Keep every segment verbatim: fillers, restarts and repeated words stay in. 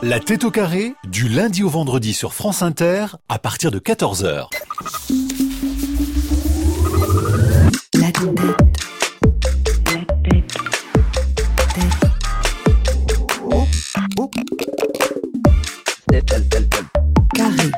La tête au carré, du lundi au vendredi sur France Inter, à partir de quatorze heures. La tête. La tête. Tête. Oh, oh. Tête, tête, tête, tête. Carré.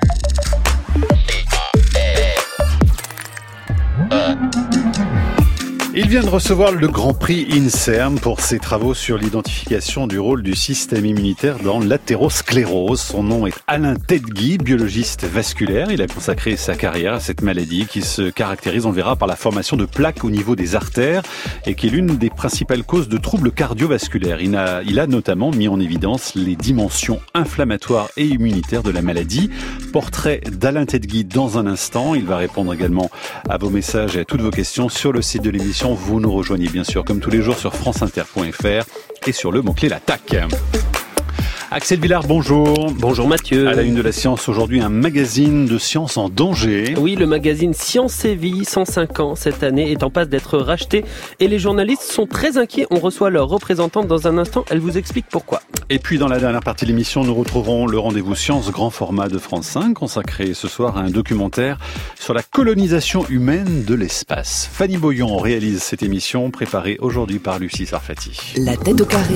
Il vient de recevoir le Grand Prix INSERM pour ses travaux sur l'identification du rôle du système immunitaire dans l'athérosclérose. Son nom est Alain Tedgui, biologiste vasculaire. Il a consacré sa carrière à cette maladie qui se caractérise, on le verra, par la formation de plaques au niveau des artères et qui est l'une des principales causes de troubles cardiovasculaires. Il a, il a notamment mis en évidence les dimensions inflammatoires et immunitaires de la maladie. Portrait d'Alain Tedgui dans un instant. Il va répondre également à vos messages et à toutes vos questions sur le site de l'émission. Vous nous rejoignez bien sûr comme tous les jours sur franceinter point f r et sur le mot-clé l'attaque. Axel Villard, bonjour. Bonjour Mathieu. À la une de la science aujourd'hui, un magazine de science en danger. Oui, le magazine Science et Vie, cent cinq ans cette année, est en passe d'être racheté et les journalistes sont très inquiets. On reçoit leur représentante dans un instant, elle vous explique pourquoi. Et puis dans la dernière partie de l'émission, nous retrouverons le rendez-vous Science grand format de France cinq, consacré ce soir à un documentaire sur la colonisation humaine de l'espace. Fanny Boyon réalise cette émission, préparée aujourd'hui par Lucie Sarfati. La tête au carré.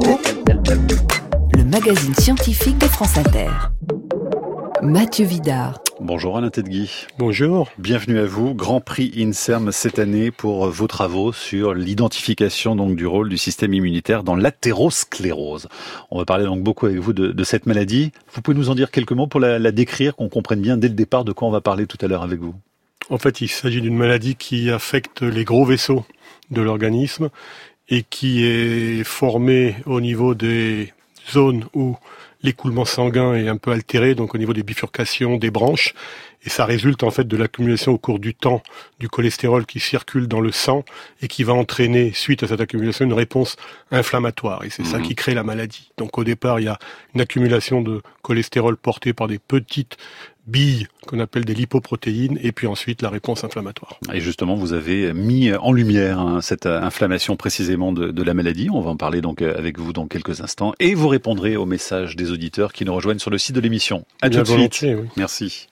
Le magazine scientifique de France Inter. Mathieu Vidard. Bonjour Alain Tedgui. Bonjour. Bienvenue à vous. Grand Prix INSERM cette année pour vos travaux sur l'identification donc du rôle du système immunitaire dans l'athérosclérose. On va parler donc beaucoup avec vous de, de cette maladie. Vous pouvez nous en dire quelques mots pour la, la décrire, qu'on comprenne bien dès le départ de quoi on va parler tout à l'heure avec vous. En fait, il s'agit d'une maladie qui affecte les gros vaisseaux de l'organisme et qui est formée au niveau des zones où l'écoulement sanguin est un peu altéré, donc au niveau des bifurcations des branches, et ça résulte en fait de l'accumulation au cours du temps du cholestérol qui circule dans le sang et qui va entraîner, suite à cette accumulation, une réponse inflammatoire, et c'est mmh. ça qui crée la maladie. Donc au départ, il y a une accumulation de cholestérol portée par des petites billes qu'on appelle des lipoprotéines, et puis ensuite la réponse inflammatoire. Et justement, vous avez mis en lumière hein, cette inflammation précisément de, de la maladie. On va en parler donc avec vous dans quelques instants, et vous répondrez aux messages des auditeurs qui nous rejoignent sur le site de l'émission. À tout de suite. Oui. Merci.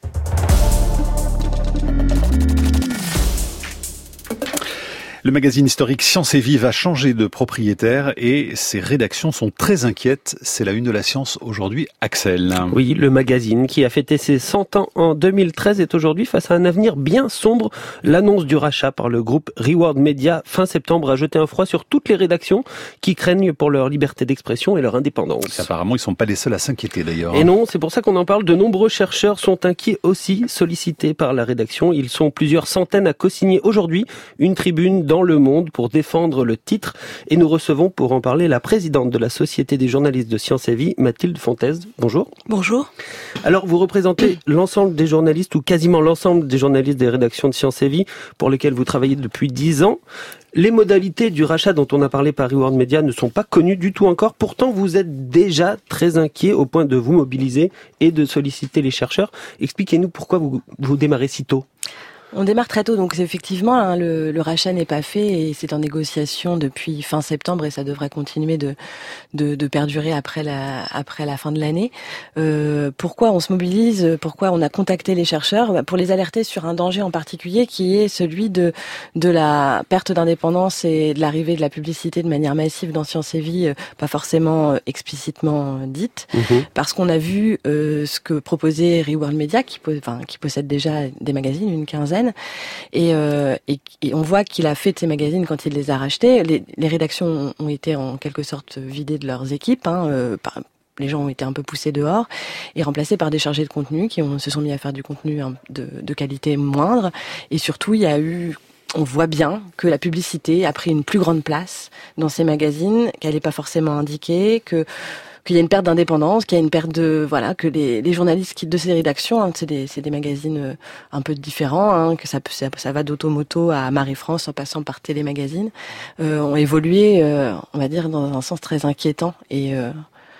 Le magazine historique Science et Vie va changer de propriétaire et ses rédactions sont très inquiètes. C'est la une de la science aujourd'hui, Axel. Oui, le magazine qui a fêté ses cent ans en deux mille treize est aujourd'hui face à un avenir bien sombre. L'annonce du rachat par le groupe Reward Media fin septembre a jeté un froid sur toutes les rédactions qui craignent pour leur liberté d'expression et leur indépendance. Apparemment, ils ne sont pas les seuls à s'inquiéter d'ailleurs. Et non, c'est pour ça qu'on en parle. De nombreux chercheurs sont inquiets aussi, sollicités par la rédaction. Ils sont plusieurs centaines à co-signer aujourd'hui une tribune dans Le Monde pour défendre le titre, et nous recevons pour en parler la présidente de la Société des journalistes de Science et Vie, Mathilde Fontaise. Bonjour. Bonjour. Alors vous représentez l'ensemble des journalistes ou quasiment l'ensemble des journalistes des rédactions de Science et Vie pour lesquels vous travaillez depuis dix ans. Les modalités du rachat dont on a parlé par Reward Media ne sont pas connues du tout encore. Pourtant, vous êtes déjà très inquiet au point de vous mobiliser et de solliciter les chercheurs. Expliquez-nous pourquoi vous, vous démarrez si tôt. On démarre très tôt, donc effectivement, hein, le, le rachat n'est pas fait et c'est en négociation depuis fin septembre et ça devrait continuer de, de, de perdurer après la, après la fin de l'année. Euh, pourquoi on se mobilise ? Pourquoi on a contacté les chercheurs ? Bah, pour les alerter sur un danger en particulier qui est celui de, de la perte d'indépendance et de l'arrivée de la publicité de manière massive dans Science et Vie, euh, pas forcément euh, explicitement euh, dite, mmh. parce qu'on a vu euh, ce que proposait Reward Media, qui, po- enfin, qui possède déjà des magazines, une quinzaine. Et, euh, et, et on voit qu'il a fait de ces magazines quand il les a rachetés. Les, les rédactions ont été en quelque sorte vidées de leurs équipes. Hein, euh, par, les gens ont été un peu poussés dehors et remplacés par des chargés de contenu qui ont, se sont mis à faire du contenu de, de qualité moindre. Et surtout, il y a eu... On voit bien que la publicité a pris une plus grande place dans ces magazines, qu'elle n'est pas forcément indiquée, que qu'il y a une perte d'indépendance, qu'il y a une perte de voilà, que les, les journalistes quittent de ces rédactions. Hein, c'est des c'est des magazines un peu différents, hein, que ça ça, ça va d'Automoto à Marie-France en passant par Télémagazine, euh, ont évolué, euh, on va dire, dans un sens très inquiétant et euh,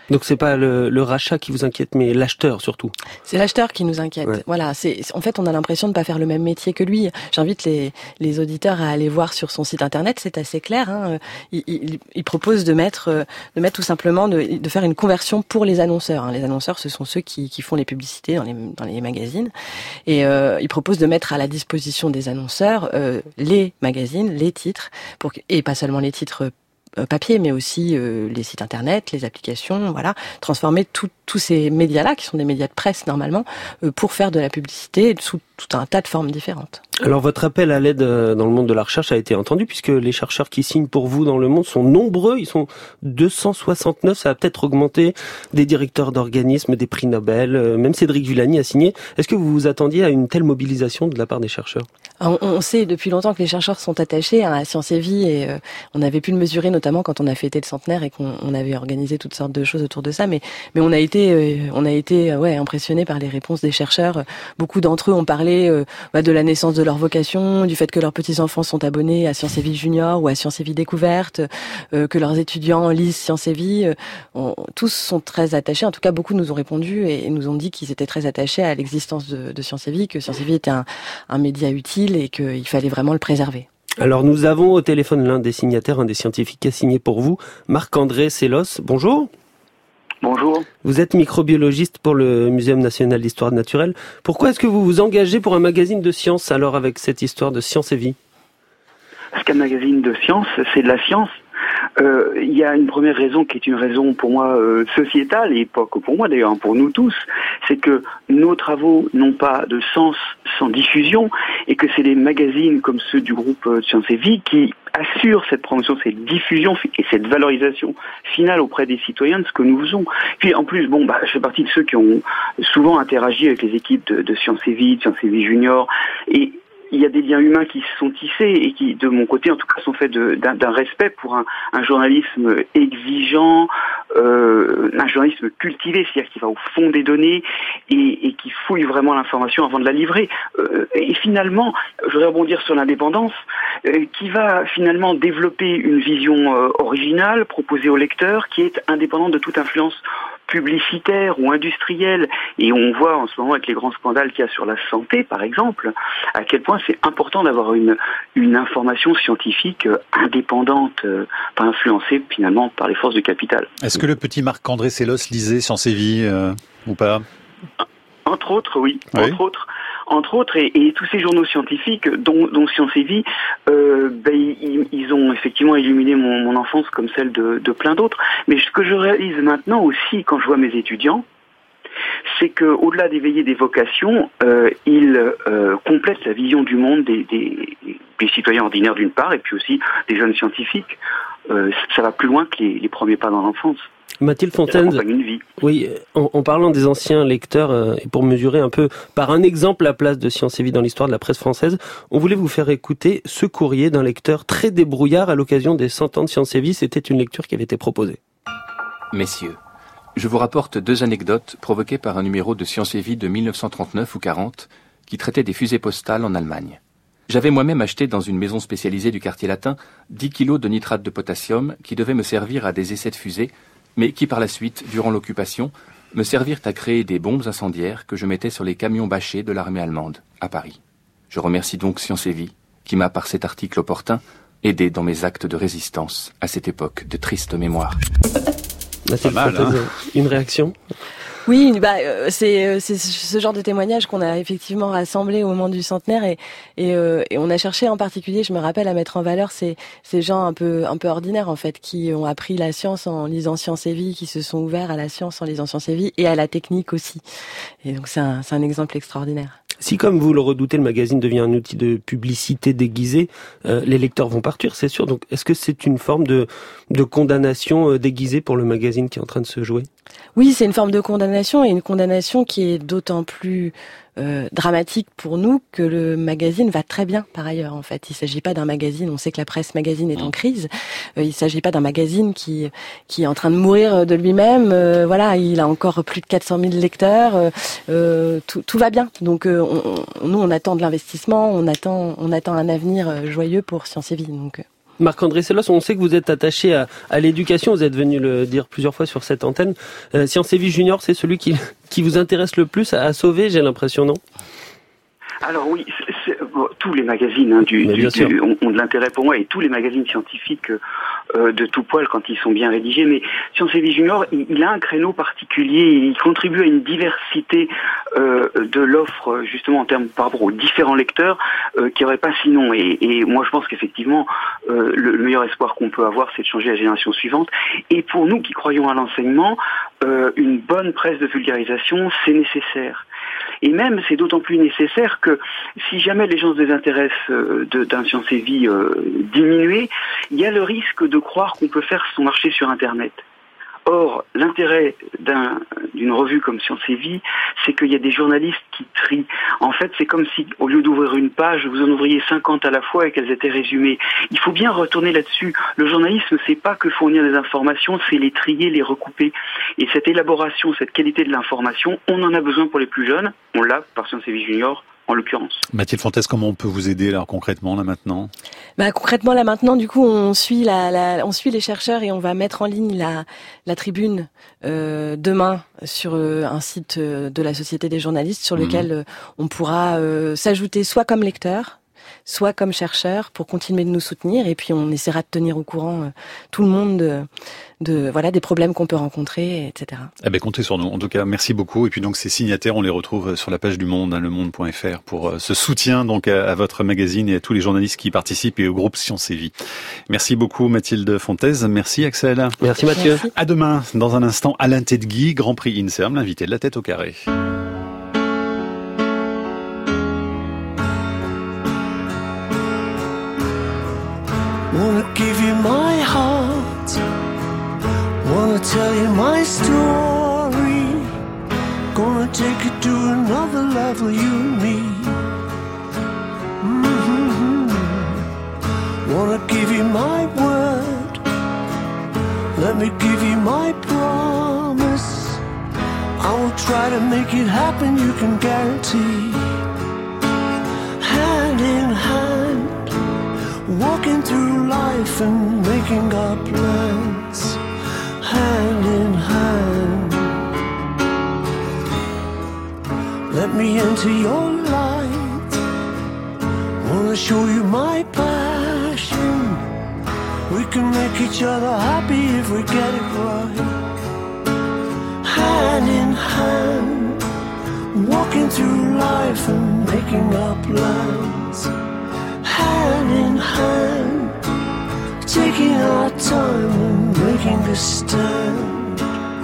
Donc c'est pas le, le rachat qui vous inquiète, mais l'acheteur surtout. C'est l'acheteur qui nous inquiète. Ouais. Voilà, c'est en fait on a l'impression de pas faire le même métier que lui. J'invite les les auditeurs à aller voir sur son site internet, c'est assez clair. Hein. Il, il, il propose de mettre de mettre tout simplement de, de faire une conversion pour les annonceurs. Hein. Les annonceurs, ce sont ceux qui qui font les publicités dans les dans les magazines, et euh, il propose de mettre à la disposition des annonceurs euh, les magazines, les titres, pour et pas seulement les titres papier, mais aussi euh, les sites internet, les applications, voilà, transformer tous ces médias-là, qui sont des médias de presse normalement, euh, pour faire de la publicité sous tout un tas de formes différentes. Alors votre appel à l'aide dans le monde de la recherche a été entendu, puisque les chercheurs qui signent pour vous dans le monde sont nombreux, ils sont deux cent soixante-neuf, ça a peut-être augmenté, des directeurs d'organismes, des prix Nobel, euh, même Cédric Villani a signé. Est-ce que vous vous attendiez à une telle mobilisation de la part des chercheurs ? on, on sait depuis longtemps que les chercheurs sont attachés à Science et Vie, et euh, on avait pu le mesurer notamment quand on a fêté le centenaire et qu'on on avait organisé toutes sortes de choses autour de ça, mais mais on a été euh, on a été euh, ouais impressionnés par les réponses des chercheurs. Beaucoup d'entre eux ont parlé euh, bah, de la naissance de leur vocation, du fait que leurs petits-enfants sont abonnés à Science et Vie Junior ou à Science et Vie Découverte, euh, que leurs étudiants lisent Science et Vie. Euh, on, tous sont très attachés, en tout cas beaucoup nous ont répondu et, et nous ont dit qu'ils étaient très attachés à l'existence de, de Science et Vie, que Science et Vie était un, un média utile et qu'il fallait vraiment le préserver. Alors nous avons au téléphone l'un des signataires, un des scientifiques qui a signé pour vous, Marc-André Sellos. Bonjour. Bonjour. Vous êtes microbiologiste pour le Muséum national d'histoire naturelle. Pourquoi est-ce que vous vous engagez pour un magazine de science alors avec cette histoire de Science et Vie ? Parce qu'un magazine de science, c'est de la science. Euh, il y a une première raison qui est une raison pour moi euh, sociétale, et pas que pour moi d'ailleurs, pour nous tous, c'est que nos travaux n'ont pas de sens sans diffusion, et que c'est les magazines comme ceux du groupe euh, Science et Vie qui assurent cette promotion, cette diffusion et cette valorisation finale auprès des citoyens de ce que nous faisons. Puis en plus, bon, bah, je fais partie de ceux qui ont souvent interagi avec les équipes de, de Science et Vie, de Science et Vie Junior, et il y a des liens humains qui se sont tissés et qui, de mon côté, en tout cas, sont faits de, d'un, d'un respect pour un, un journalisme exigeant, euh, un journalisme cultivé, c'est-à-dire qui va au fond des données et, et qui fouille vraiment l'information avant de la livrer. Euh, et finalement, je voudrais rebondir sur l'indépendance, euh, qui va finalement développer une vision euh, originale, proposée au lecteur, qui est indépendante de toute influence publicitaire ou industriel, et on voit en ce moment avec les grands scandales qu'il y a sur la santé par exemple, à quel point c'est important d'avoir une une information scientifique indépendante, euh, pas influencée finalement par les forces du capital. Est-ce que le petit Marc-André Sellos lisait Science et Vie euh, ou pas ? Entre autres, oui, oui. entre autres. Entre autres, et, et tous ces journaux scientifiques, dont, dont Science et Vie, euh, ben, ils, ils ont effectivement illuminé mon, mon enfance comme celle de, de plein d'autres. Mais ce que je réalise maintenant aussi, quand je vois mes étudiants, c'est que, au-delà d'éveiller des vocations, euh, ils euh, complètent la vision du monde des, des, des citoyens ordinaires d'une part, et puis aussi des jeunes scientifiques. Euh, ça va plus loin que les, les premiers pas dans l'enfance. Mathilde Fontaine, oui, en, en parlant des anciens lecteurs, euh, et pour mesurer un peu par un exemple la place de Science et Vie dans l'histoire de la presse française, on voulait vous faire écouter ce courrier d'un lecteur très débrouillard à l'occasion des cent ans de Science et Vie. C'était une lecture qui avait été proposée. Messieurs, je vous rapporte deux anecdotes provoquées par un numéro de Science et Vie de mille neuf cent trente-neuf ou quarante qui traitait des fusées postales en Allemagne. J'avais moi-même acheté dans une maison spécialisée du quartier latin dix kilos de nitrate de potassium qui devaient me servir à des essais de fusées, mais qui par la suite, durant l'occupation, me servirent à créer des bombes incendiaires que je mettais sur les camions bâchés de l'armée allemande, à Paris. Je remercie donc Science et Vie, qui m'a, par cet article opportun, aidé dans mes actes de résistance à cette époque de triste mémoire. Mathilde Fontaine, hein. Une réaction ? Oui, bah c'est c'est ce genre de témoignage qu'on a effectivement rassemblé au moment du centenaire et et, euh, et on a cherché en particulier, je me rappelle, à mettre en valeur ces ces gens un peu un peu ordinaires en fait, qui ont appris la science en lisant Science et Vie, qui se sont ouverts à la science en lisant Science et Vie et à la technique aussi. Et donc c'est un c'est un exemple extraordinaire. Si, comme vous le redoutez, le magazine devient un outil de publicité déguisé, euh, les lecteurs vont partir, c'est sûr. Donc, est-ce que c'est une forme de, de condamnation euh, déguisée pour le magazine qui est en train de se jouer ? Oui, c'est une forme de condamnation, et une condamnation qui est d'autant plus euh, dramatique pour nous que le magazine va très bien par ailleurs. En fait, il s'agit pas d'un magazine. On sait que la presse magazine est en crise. Euh, il s'agit pas d'un magazine qui qui est en train de mourir de lui-même. Euh, voilà, il a encore plus de quatre cent mille lecteurs. Euh, euh, tout, tout va bien. Donc euh, on, on, nous, on attend de l'investissement. On attend on attend un avenir joyeux pour Science et Vie. Donc. Marc-André Sellos, on sait que vous êtes attaché à, à l'éducation, vous êtes venu le dire plusieurs fois sur cette antenne. Euh, Sciences et Vie Junior, c'est celui qui, qui vous intéresse le plus à, à sauver, j'ai l'impression, non ? Alors oui, c'est, c'est, bon, tous les magazines hein, du, du, du, ont, ont de l'intérêt pour moi, et tous les magazines scientifiques euh, de tout poil quand ils sont bien rédigés. Mais Sciences et Vie Junior, il, il a un créneau particulier, il contribue à une diversité euh, de l'offre justement en termes par rapport aux différents lecteurs euh, qui n'y aurait pas sinon. Et, et moi je pense qu'effectivement euh, le, le meilleur espoir qu'on peut avoir, c'est de changer la génération suivante. Et pour nous qui croyons à l'enseignement, euh, une bonne presse de vulgarisation, c'est nécessaire. Et même, c'est d'autant plus nécessaire que si jamais les gens se désintéressent euh, de, d'un Sciences et Vie euh, diminué, il y a le risque de croire qu'on peut faire son marché sur Internet. Or, l'intérêt d'un, d'une revue comme Sciences et Vie, c'est qu'il y a des journalistes qui trient. En fait, c'est comme si, au lieu d'ouvrir une page, vous en ouvriez cinquante à la fois et qu'elles étaient résumées. Il faut bien retourner là-dessus. Le journalisme, c'est pas que fournir des informations, c'est les trier, les recouper. Et cette élaboration, cette qualité de l'information, on en a besoin pour les plus jeunes. On l'a par Sciences et Vie Junior, en l'occurrence. Mathilde Fontes, comment on peut vous aider là concrètement là maintenant ? Bah concrètement là maintenant, du coup, on suit la, la on suit les chercheurs et on va mettre en ligne la la tribune euh, demain sur euh, un site euh, de la Société des journalistes sur lequel euh, on pourra euh, s'ajouter soit comme lecteur, soit comme chercheur pour continuer de nous soutenir, et puis on essaiera de tenir au courant euh, tout le monde de, de voilà des problèmes qu'on peut rencontrer, et cetera. Eh ben comptez sur nous. En tout cas, merci beaucoup. Et puis donc ces signataires, on les retrouve sur la page du Monde, hein, le monde point f r, pour euh, ce soutien donc à, à votre magazine et à tous les journalistes qui y participent et au groupe Sciences et Vie. Merci beaucoup Mathilde Fontes. Merci Axel. Merci Mathieu. Merci. À demain. Dans un instant, Alain Tedgui, Grand Prix INSERM, l'invité de La Tête au Carré. Wanna give you my heart, wanna tell you my story, gonna take you to another level, you and me. Mm-hmm. Wanna give you my word, let me give you my promise, I will try to make it happen, you can guarantee. Hand in hand, walking through life and making our plans, hand in hand. Let me into your light, wanna show you my passion, we can make each other happy if we get it right. Hand in hand, walking through life and making our plans, hand in hand, taking our time and making a stand.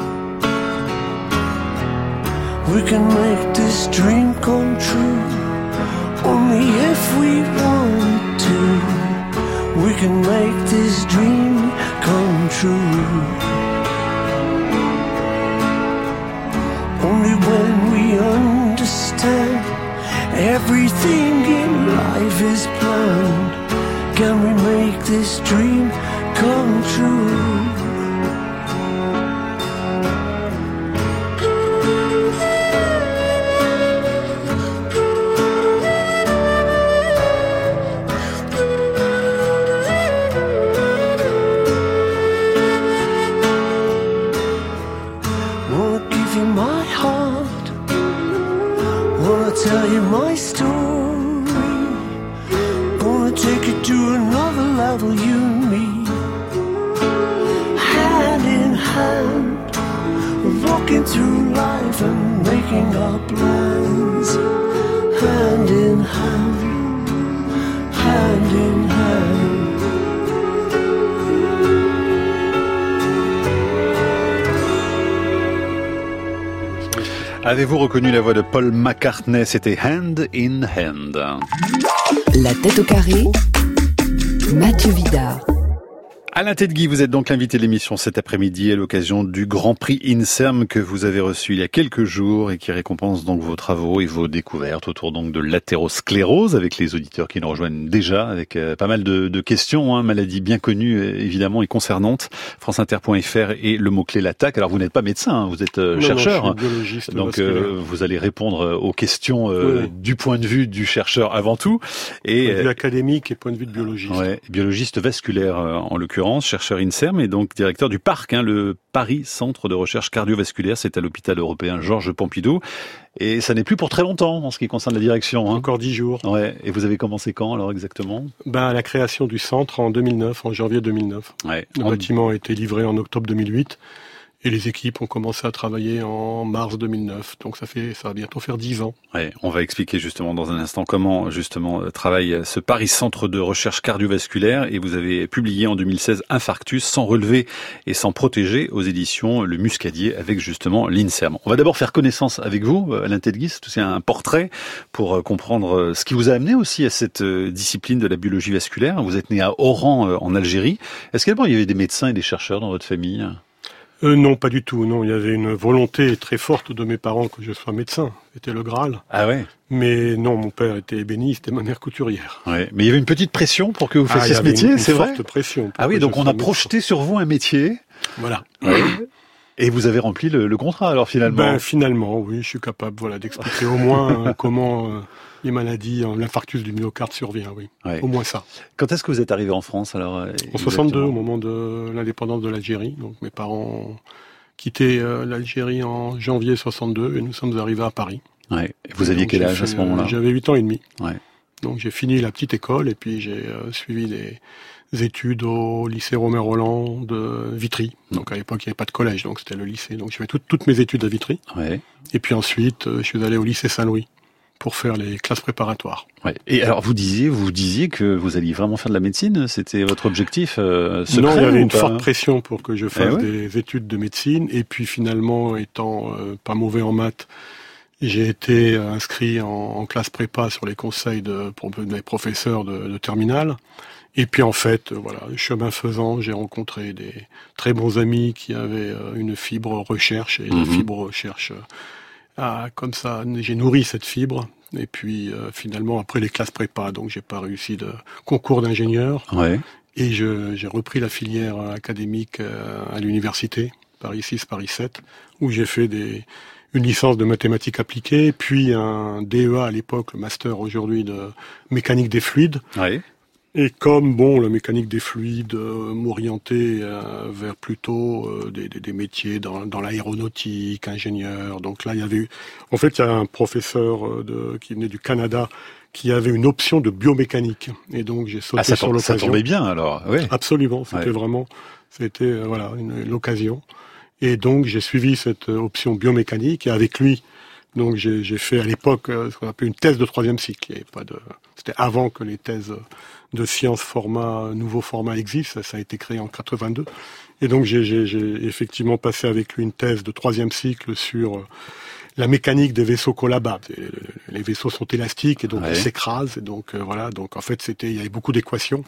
We can make this dream come true, only if we want to. We can make this dream come true, only when we understand everything in life is planned. Can we make this dream come true? Wanna give you my heart, wanna tell you my story, gonna take you to another level, you and me. Hand in hand, walking through life and making our plans. Hand in hand, hand in hand. Avez-vous reconnu la voix de Paul McCartney ? C'était Hand in Hand. La Tête au Carré, Mathieu Vidard. Alain Tedgui, vous êtes donc l'invité de l'émission cet après-midi à l'occasion du Grand Prix INSERM que vous avez reçu il y a quelques jours et qui récompense donc vos travaux et vos découvertes autour donc de l'athérosclérose, avec les auditeurs qui nous rejoignent déjà avec euh, pas mal de, de questions, hein, maladie bien connue évidemment et concernante. franceinter point f r et le mot-clé l'attaque. Alors vous n'êtes pas médecin, hein, vous êtes euh, non, chercheur, non, je suis biologiste donc euh, vous allez répondre aux questions euh, oui, oui. du point de vue du chercheur avant tout. Et point de vue académique et point de vue de biologiste. Ouais, biologiste vasculaire euh, en l'occurrence. Chercheur INSERM et donc directeur du PARC, hein, le Paris Centre de Recherche Cardiovasculaire, c'est à l'hôpital européen Georges Pompidou. Et ça n'est plus pour très longtemps en ce qui concerne la direction. Hein. Encore dix jours. Ouais. Et vous avez commencé quand alors exactement ? Ben à la création du centre en deux mille neuf, en janvier deux mille neuf. Ouais. Le en... bâtiment a été livré en octobre deux mille huit. Et les équipes ont commencé à travailler en mars deux mille neuf, donc ça fait, ça va bientôt faire dix ans. Ouais, on va expliquer justement dans un instant comment justement travaille ce Paris Centre de Recherche Cardiovasculaire. Et vous avez publié en deux mille seize Infarctus sans relever et sans protéger aux éditions Le Muscadier avec justement l'INSERM. On va d'abord faire connaissance avec vous, Alain Tedgui, c'est aussi un portrait pour comprendre ce qui vous a amené aussi à cette discipline de la biologie vasculaire. Vous êtes né à Oran en Algérie. Est-ce qu'à il y avait des médecins et des chercheurs dans votre famille ? Euh, non, pas du tout. Non, il y avait une volonté très forte de mes parents que je sois médecin. C'était le Graal. Ah ouais. Mais non, mon père était ébéniste et ma mère couturière. Ouais. Mais il y avait une petite pression pour que vous ah, fassiez ce métier, une, c'est une vrai. Forte pression. Ah oui, donc on a projeté médecin. Sur vous un métier. Voilà. Ouais. Et vous avez rempli le, le contrat alors finalement. Ben finalement, oui, je suis capable, voilà, d'expliquer au moins euh, comment euh, les maladies, euh, l'infarctus du myocarde survient, oui. Ouais. Au moins ça. Quand est-ce que vous êtes arrivé en France alors ? En exactement. soixante-deux, au moment de l'indépendance de l'Algérie. Donc mes parents quitté euh, l'Algérie en janvier soixante-deux et nous sommes arrivés à Paris. Ouais. Et vous et aviez quel âge fait, à ce moment-là ? J'avais huit ans et demi. Ouais. Donc j'ai fini la petite école et puis j'ai euh, suivi des études au lycée Romain-Rolland de Vitry. Donc à l'époque il n'y avait pas de collège, donc c'était le lycée. Donc j'ai fait tout, toutes mes études à Vitry. Ouais. Et puis ensuite euh, je suis allé au lycée Saint-Louis pour faire les classes préparatoires. Ouais. Et alors vous disiez, vous disiez que vous alliez vraiment faire de la médecine, c'était votre objectif euh, secret ? Non, il y avait une pas forte pression pour que je fasse eh ouais. des études de médecine. Et puis finalement, étant euh, pas mauvais en maths, j'ai été inscrit en, en classe prépa sur les conseils de, pour, de mes professeurs de, de terminale. Et puis en fait, voilà, chemin faisant, j'ai rencontré des très bons amis qui avaient euh, une fibre recherche et mmh. la fibre recherche. Euh, Ah, comme ça, j'ai nourri cette fibre. Et puis, euh, finalement, après les classes prépa, donc j'ai pas réussi de concours d'ingénieur. Ouais. Et je, j'ai repris la filière académique euh, à l'université, Paris six, Paris sept, où j'ai fait des, une licence de mathématiques appliquées, puis un D E A à l'époque, le master aujourd'hui de mécanique des fluides. Ouais. Et comme, bon, la mécanique des fluides euh, m'orientait euh, vers plutôt euh, des, des, des métiers dans, dans l'aéronautique, ingénieur. Donc là, il y avait eu... En fait, il y a un professeur euh, de, qui venait du Canada qui avait une option de biomécanique. Et donc, j'ai sauté ah, ça sur tombe, l'occasion. Ça tombait bien, alors. Oui. Absolument. C'était ouais. vraiment... C'était, euh, voilà, une, l'occasion. Et donc, j'ai suivi cette euh, option biomécanique. Et avec lui... Donc j'ai, j'ai fait à l'époque euh, ce qu'on appelait une thèse de troisième cycle. Il y avait pas de, c'était avant que les thèses de sciences format, nouveau format existent. Ça a été créé en quatre-vingt-deux. Et donc j'ai, j'ai, j'ai effectivement passé avec lui une thèse de troisième cycle sur euh, la mécanique des vaisseaux collabables. Les vaisseaux sont élastiques et donc ouais. ils s'écrasent. Et donc euh, voilà. Donc en fait c'était, il y avait beaucoup d'équations.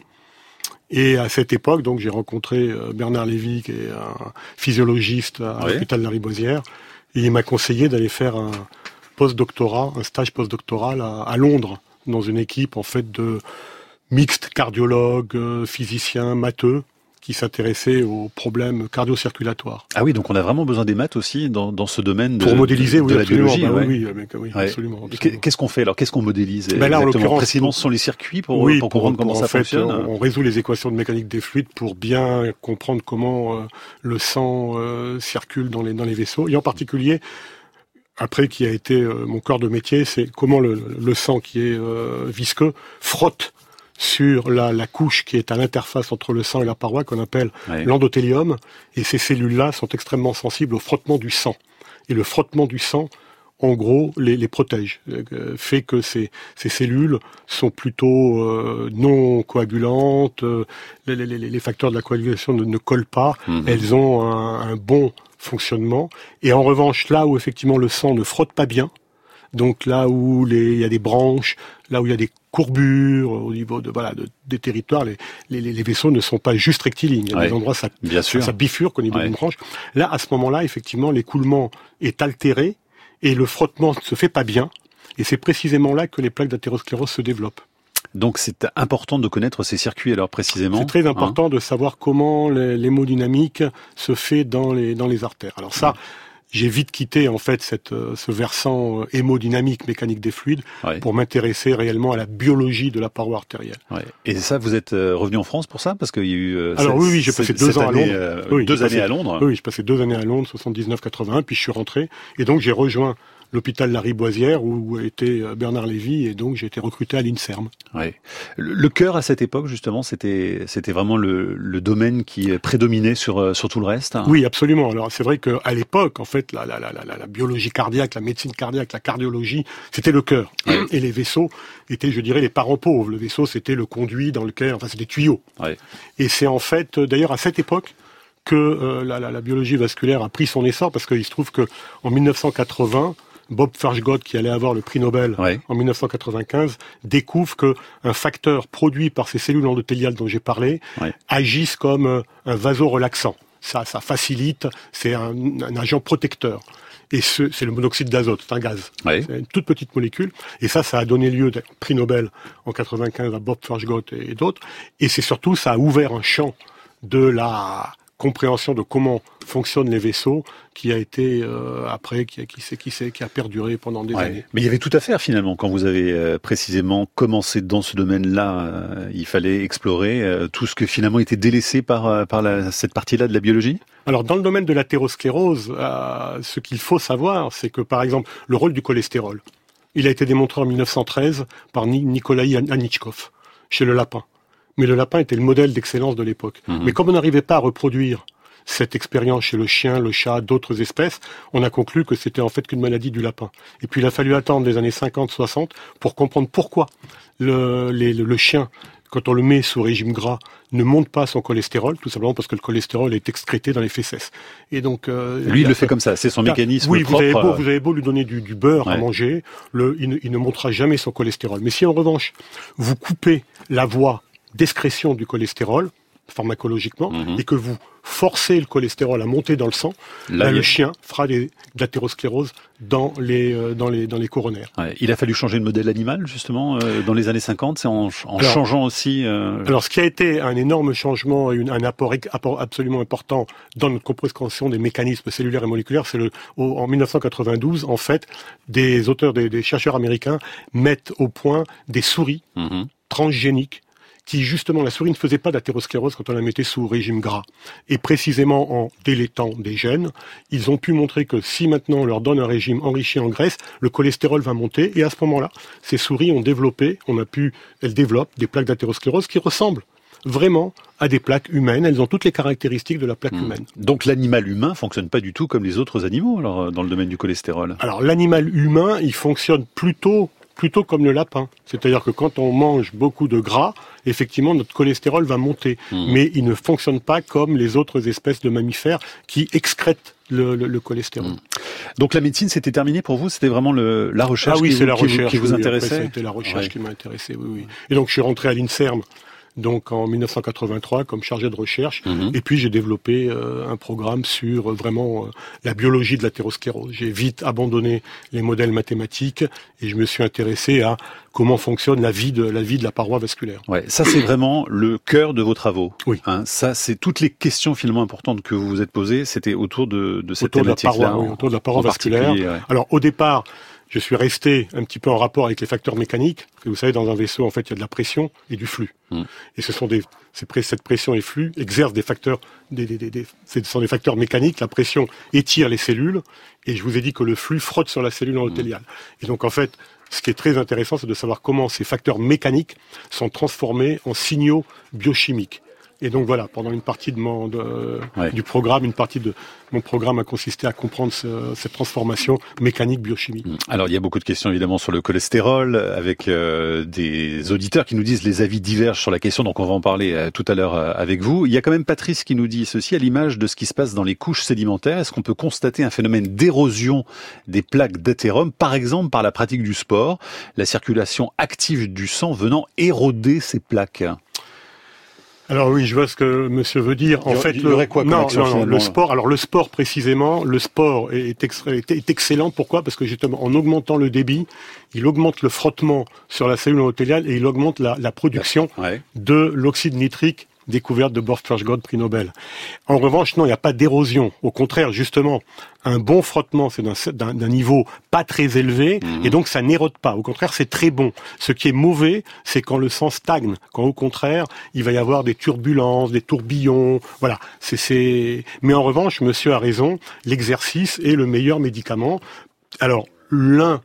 Et à cette époque, donc j'ai rencontré euh, Bernard Lévy, qui est un physiologiste à ouais. l'hôpital de la Ribosière. Et il m'a conseillé d'aller faire un post-doctorat, un stage post-doctoral à, à Londres, dans une équipe en fait de mixtes cardiologues, physiciens, matheux, qui s'intéressaient aux problèmes cardio-circulatoires. Ah oui, donc on a vraiment besoin des maths aussi dans, dans ce domaine de, pour modéliser, de, oui, de la absolument, biologie. Bah, ouais. Oui, oui, oui, oui ouais. absolument, absolument. Qu'est-ce qu'on fait alors ? Qu'est-ce qu'on modélise ben là, exactement ? Précisément, ce sont les circuits pour, oui, pour, pour comprendre pour, comment en ça fait, fonctionne. On, on résout les équations de mécanique des fluides pour bien comprendre comment euh, le sang euh, circule dans les dans les vaisseaux, et en particulier. Après, qui a été euh, mon corps de métier, c'est comment le, le sang qui est euh, visqueux frotte sur la, la couche qui est à l'interface entre le sang et la paroi, qu'on appelle ouais. l'endothélium. Et ces cellules-là sont extrêmement sensibles au frottement du sang. Et le frottement du sang, en gros, les, les protège. Euh, fait que ces, ces cellules sont plutôt euh, non coagulantes. Euh, les, les, les facteurs de la coagulation ne, ne collent pas. Mmh. Elles ont un, un bon fonctionnement. Et en revanche, là où effectivement le sang ne frotte pas bien, Donc là où les, il y a des branches, là où il y a des courbures au niveau de voilà de, des territoires, les, les, les vaisseaux ne sont pas juste rectilignes. Il y a ouais. des endroits ça, Bien sûr. ça bifurque au niveau ouais. d'une branche. Là, à ce moment-là, effectivement, l'écoulement est altéré et le frottement ne se fait pas bien. Et c'est précisément là que les plaques d'athérosclérose se développent. Donc c'est important de connaître ces circuits alors précisément. C'est très important hein de savoir comment l'hémodynamique se fait dans les dans les artères. Alors ça, ouais. j'ai vite quitté en fait cette ce versant hémodynamique, mécanique des fluides, ouais. pour m'intéresser réellement à la biologie de la paroi artérielle. Ouais. Et ça, vous êtes revenu en France pour ça parce qu'il y a eu. Euh, Alors cette, oui, oui, j'ai passé deux ans année, à Londres. Euh, oui, deux années passé, à Londres. Oui, j'ai passé deux années à Londres, soixante-dix-neuf quatre-vingt-un, puis je suis rentré et donc j'ai rejoint l'hôpital Lariboisière où était Bernard Lévy et donc j'ai été recruté à l'INSERM. Ouais. Le, le cœur à cette époque justement, c'était c'était vraiment le, le domaine qui prédominait sur sur tout le reste. Oui, absolument. Alors c'est vrai qu'à l'époque, en fait, la, la, la, la, la biologie cardiaque, la médecine cardiaque, la cardiologie, c'était le cœur. Ouais. Et les vaisseaux étaient, je dirais, les parents pauvres. Le vaisseau, c'était le conduit dans lequel, enfin, c'était des tuyaux. Ouais. Et c'est en fait, d'ailleurs, à cette époque que euh, la, la, la biologie vasculaire a pris son essor parce qu'il se trouve que en mille neuf cent quatre-vingts, Bob Farshgott, qui allait avoir le prix Nobel ouais. en mille neuf cent quatre-vingt-quinze, découvre que un facteur produit par ces cellules endothéliales dont j'ai parlé ouais. agissent comme un vasorelaxant. Ça, ça facilite, c'est un, un agent protecteur. Et ce, c'est le monoxyde d'azote, c'est un gaz. Ouais. C'est une toute petite molécule. Et ça, ça a donné lieu au prix Nobel en quatre-vingt-quinze à Bob Farshgott et, et d'autres. Et c'est surtout, ça a ouvert un champ de la compréhension de comment fonctionnent les vaisseaux qui a été euh, après qui qui s'est qui s'est qui a perduré pendant des ouais. années. Mais il y avait tout à faire finalement quand vous avez euh, précisément commencé dans ce domaine-là. Euh, il fallait explorer euh, tout ce que finalement était délaissé par euh, par la, cette partie-là de la biologie. Alors dans le domaine de l'athérosclérose, euh, ce qu'il faut savoir, c'est que par exemple le rôle du cholestérol, il a été démontré en mille neuf cent treize par Nikolai Anichkov chez le lapin. Mais le lapin était le modèle d'excellence de l'époque. Mmh. Mais comme on n'arrivait pas à reproduire cette expérience chez le chien, le chat, d'autres espèces, on a conclu que c'était en fait qu'une maladie du lapin. Et puis il a fallu attendre les années cinquante soixante pour comprendre pourquoi le, les, le, le chien, quand on le met sous régime gras, ne monte pas son cholestérol, tout simplement parce que le cholestérol est excrété dans les fesses. Et donc euh, lui, il le fait comme ça, c'est son mécanisme oui, propre. Oui, vous avez beau, vous avez beau lui donner du, du beurre ouais. à manger, le, il, ne, il ne montera jamais son cholestérol. Mais si en revanche, vous coupez la voie d'excrétion du cholestérol, pharmacologiquement, mmh. et que vous forcez le cholestérol à monter dans le sang, là, là, le chien fera des, de l'athérosclérose dans les, euh, dans les, dans les coronaires. Ouais. Il a fallu changer de modèle animal, justement, euh, dans les années cinquante, c'est en, en alors, changeant aussi... Euh... Alors, ce qui a été un énorme changement et une, un apport, apport absolument important dans notre compréhension des mécanismes cellulaires et moléculaires, c'est le, au, en mille neuf cent quatre-vingt-douze, en fait, des auteurs, des, des chercheurs américains mettent au point des souris mmh. transgéniques qui justement, la souris ne faisait pas d'athérosclérose quand on la mettait sous régime gras. Et précisément en délétant des gènes, ils ont pu montrer que si maintenant on leur donne un régime enrichi en graisse, le cholestérol va monter. Et à ce moment-là, ces souris ont développé, on a pu, elles développent des plaques d'athérosclérose qui ressemblent vraiment à des plaques humaines. Elles ont toutes les caractéristiques de la plaque mmh. humaine. Donc l'animal humain fonctionne pas du tout comme les autres animaux, alors, dans le domaine du cholestérol? Alors l'animal humain, il fonctionne plutôt... plutôt comme le lapin. C'est-à-dire que quand on mange beaucoup de gras, effectivement, notre cholestérol va monter. Mmh. Mais il ne fonctionne pas comme les autres espèces de mammifères qui excrètent le, le, le cholestérol. Mmh. Donc la médecine, c'était terminé pour vous? C'était vraiment le, la recherche, ah oui, qui, c'est vous, la qui, recherche, qui vous oui, intéressait? C'était la recherche ouais. qui m'a intéressé, oui, oui. Et donc je suis rentré à l'INSERM, donc en mille neuf cent quatre-vingt-trois comme chargé de recherche, mmh. et puis j'ai développé euh, un programme sur euh, vraiment euh, la biologie de l'athérosclérose. J'ai vite abandonné les modèles mathématiques et je me suis intéressé à comment fonctionne la vie de la vie de la paroi vasculaire. Ouais, ça c'est vraiment le cœur de vos travaux. Oui. Hein, ça c'est toutes les questions finalement importantes que vous vous êtes posées, c'était autour de, de cette autour thématique-là. De la paroi, oui, autour de la paroi vasculaire. Ouais. Alors au départ, je suis resté un petit peu en rapport avec les facteurs mécaniques. Parce que vous savez, dans un vaisseau, en fait, il y a de la pression et du flux. Mmh. Et ce sont des, cette pression et flux exercent des facteurs, des, des, des, des, ce sont des facteurs mécaniques. La pression étire les cellules, et je vous ai dit que le flux frotte sur la cellule endothéliale. Mmh. Et donc, en fait, ce qui est très intéressant, c'est de savoir comment ces facteurs mécaniques sont transformés en signaux biochimiques. Et donc voilà, pendant une partie de mon, de, ouais. du programme, une partie de mon programme a consisté à comprendre ce, cette transformation mécanique biochimique. Alors il y a beaucoup de questions évidemment sur le cholestérol, avec euh, des auditeurs qui nous disent les avis divergent sur la question, donc on va en parler euh, tout à l'heure euh, avec vous. Il y a quand même Patrice qui nous dit ceci, à l'image de ce qui se passe dans les couches sédimentaires, est-ce qu'on peut constater un phénomène d'érosion des plaques d'athérome, par exemple par la pratique du sport, la circulation active du sang venant éroder ces plaques ? Alors oui, je vois ce que monsieur veut dire. En il y, fait, il y aurait quoi comme non, action, non, non, le sport. Alors le sport précisément, le sport est, ex, est, est excellent. Pourquoi ? Parce que justement, en augmentant le débit, il augmente le frottement sur la cellule endothéliale et il augmente la, la production ouais. de l'oxyde nitrique, découverte de Bort Schwarzgott, prix Nobel. En revanche, non, il n'y a pas d'érosion. Au contraire, justement, un bon frottement, c'est d'un, d'un, d'un niveau pas très élevé, mmh. et donc ça n'érode pas. Au contraire, c'est très bon. Ce qui est mauvais, c'est quand le sang stagne, quand au contraire, il va y avoir des turbulences, des tourbillons, voilà. C'est, c'est... Mais en revanche, monsieur a raison, l'exercice est le meilleur médicament. Alors, l'un,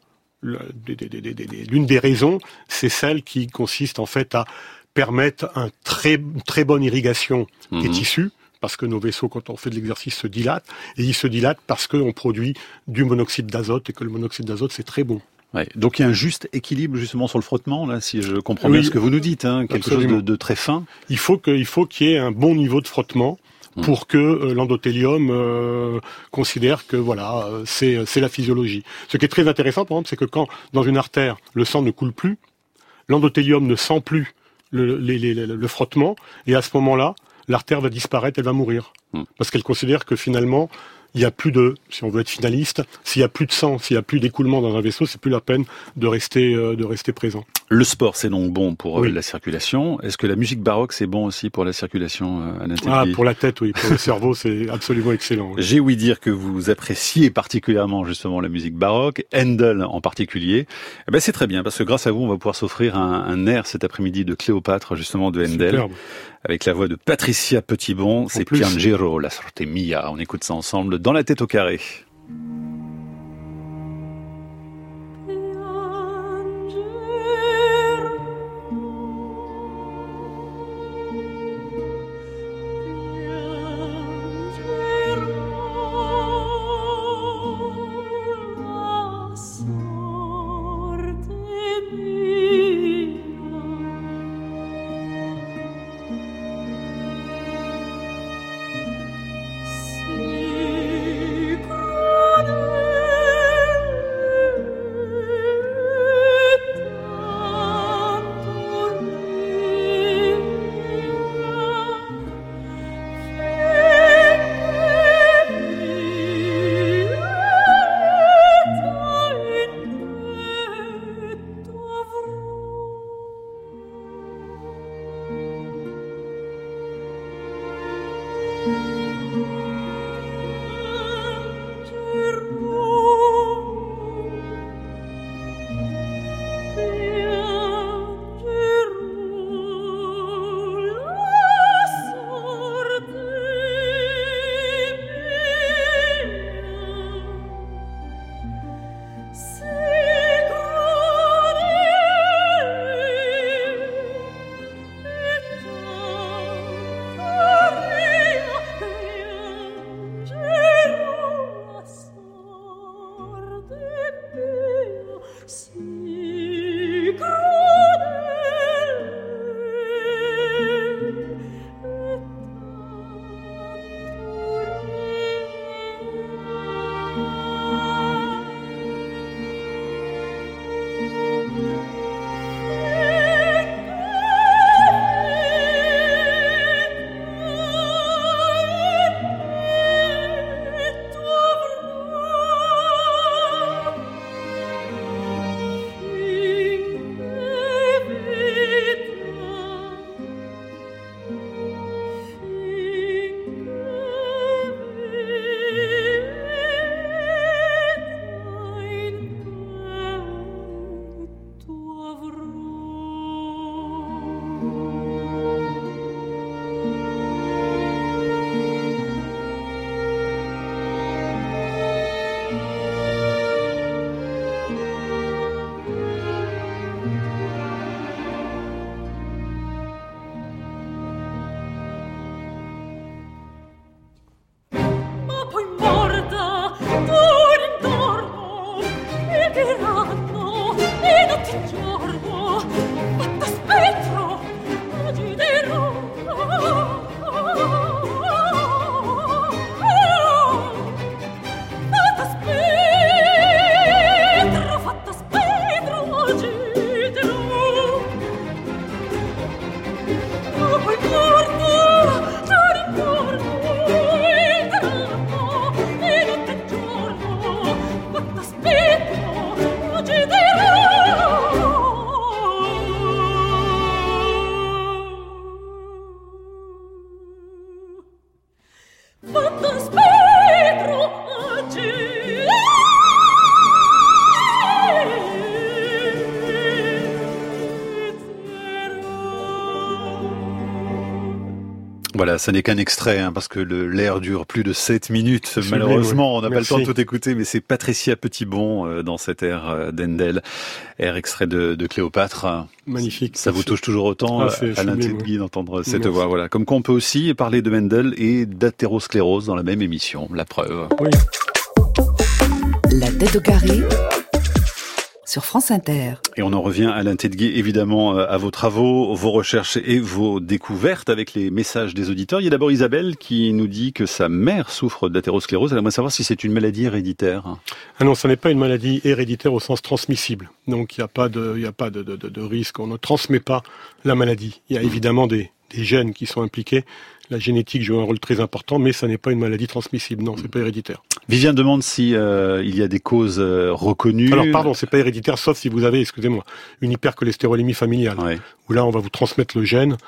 l'une des raisons, c'est celle qui consiste en fait à permettre un très, très bonne irrigation mmh. des tissus, parce que nos vaisseaux, quand on fait de l'exercice, se dilatent, et ils se dilatent parce qu'on produit du monoxyde d'azote, et que le monoxyde d'azote, c'est très bon. Ouais. Donc il y a un juste équilibre justement sur le frottement, là, si je comprends oui, bien ce que vous nous dites, hein, quelque absolument. chose de, de très fin. Il faut que, il faut qu'il y ait un bon niveau de frottement mmh. pour que euh, l'endothélium euh, considère que voilà, euh, c'est, c'est la physiologie. Ce qui est très intéressant, par exemple, c'est que quand dans une artère, le sang ne coule plus, l'endothélium ne sent plus Le, les, les, le frottement, et à ce moment-là, l'artère va disparaître, elle va mourir. Mmh. Parce qu'elle considère que finalement, il n'y a plus de, si on veut être finaliste, s'il n'y a plus de sang, s'il n'y a plus d'écoulement dans un vaisseau, c'est plus la peine de rester, euh, de rester présent. Le sport, c'est donc bon pour oui. euh, la circulation. Est-ce que la musique baroque, c'est bon aussi pour la circulation euh, à l'intérieur ? Ah, pour la tête, oui. Pour le cerveau, c'est absolument excellent. Oui. J'ai ouï dire que vous appréciez particulièrement justement la musique baroque, Handel en particulier. Eh ben, c'est très bien, parce que grâce à vous, on va pouvoir s'offrir un, un air cet après-midi de Cléopâtre, justement, de Handel. Superbe. Avec la voix de Patricia Petitbon. En c'est plus. Piangero, la sorte mia. On écoute ça ensemble dans La Tête au carré. Secret Voilà, ça n'est qu'un extrait, hein, parce que le, l'air dure plus de sept minutes. C'est Malheureusement, oui. on n'a pas le temps de tout écouter, mais c'est Patricia Petitbon euh, dans cet air euh, d'Handel, air extrait de, de Cléopâtre. Magnifique. Ça vous touche toujours autant, ah, c'est Alain sublime, Tedgui, oui. d'entendre cette Merci. voix. Voilà, comme quoi on peut aussi parler de Mendel et d'athérosclérose dans la même émission. La preuve. Oui. La tête au carré sur France Inter. Et on en revient, Alain Tedgui, évidemment, à vos travaux, vos recherches et vos découvertes avec les messages des auditeurs. Il y a d'abord Isabelle qui nous dit que sa mère souffre d'athérosclérose. Elle aimerait savoir si c'est une maladie héréditaire. Ah non, ce n'est pas une maladie héréditaire au sens transmissible. Donc il n'y a pas de, il n'y a pas de, de, de, de risque. On ne transmet pas la maladie. Il y a évidemment des, des gènes qui sont impliqués. La génétique joue un rôle très important, mais ça n'est pas une maladie transmissible. Non, c'est pas héréditaire. Viviane demande si euh, il y a des causes euh, reconnues. Alors pardon, c'est pas héréditaire, sauf si vous avez, excusez-moi, une hypercholestérolémie familiale. Ouais. Où là, on va vous transmettre le gène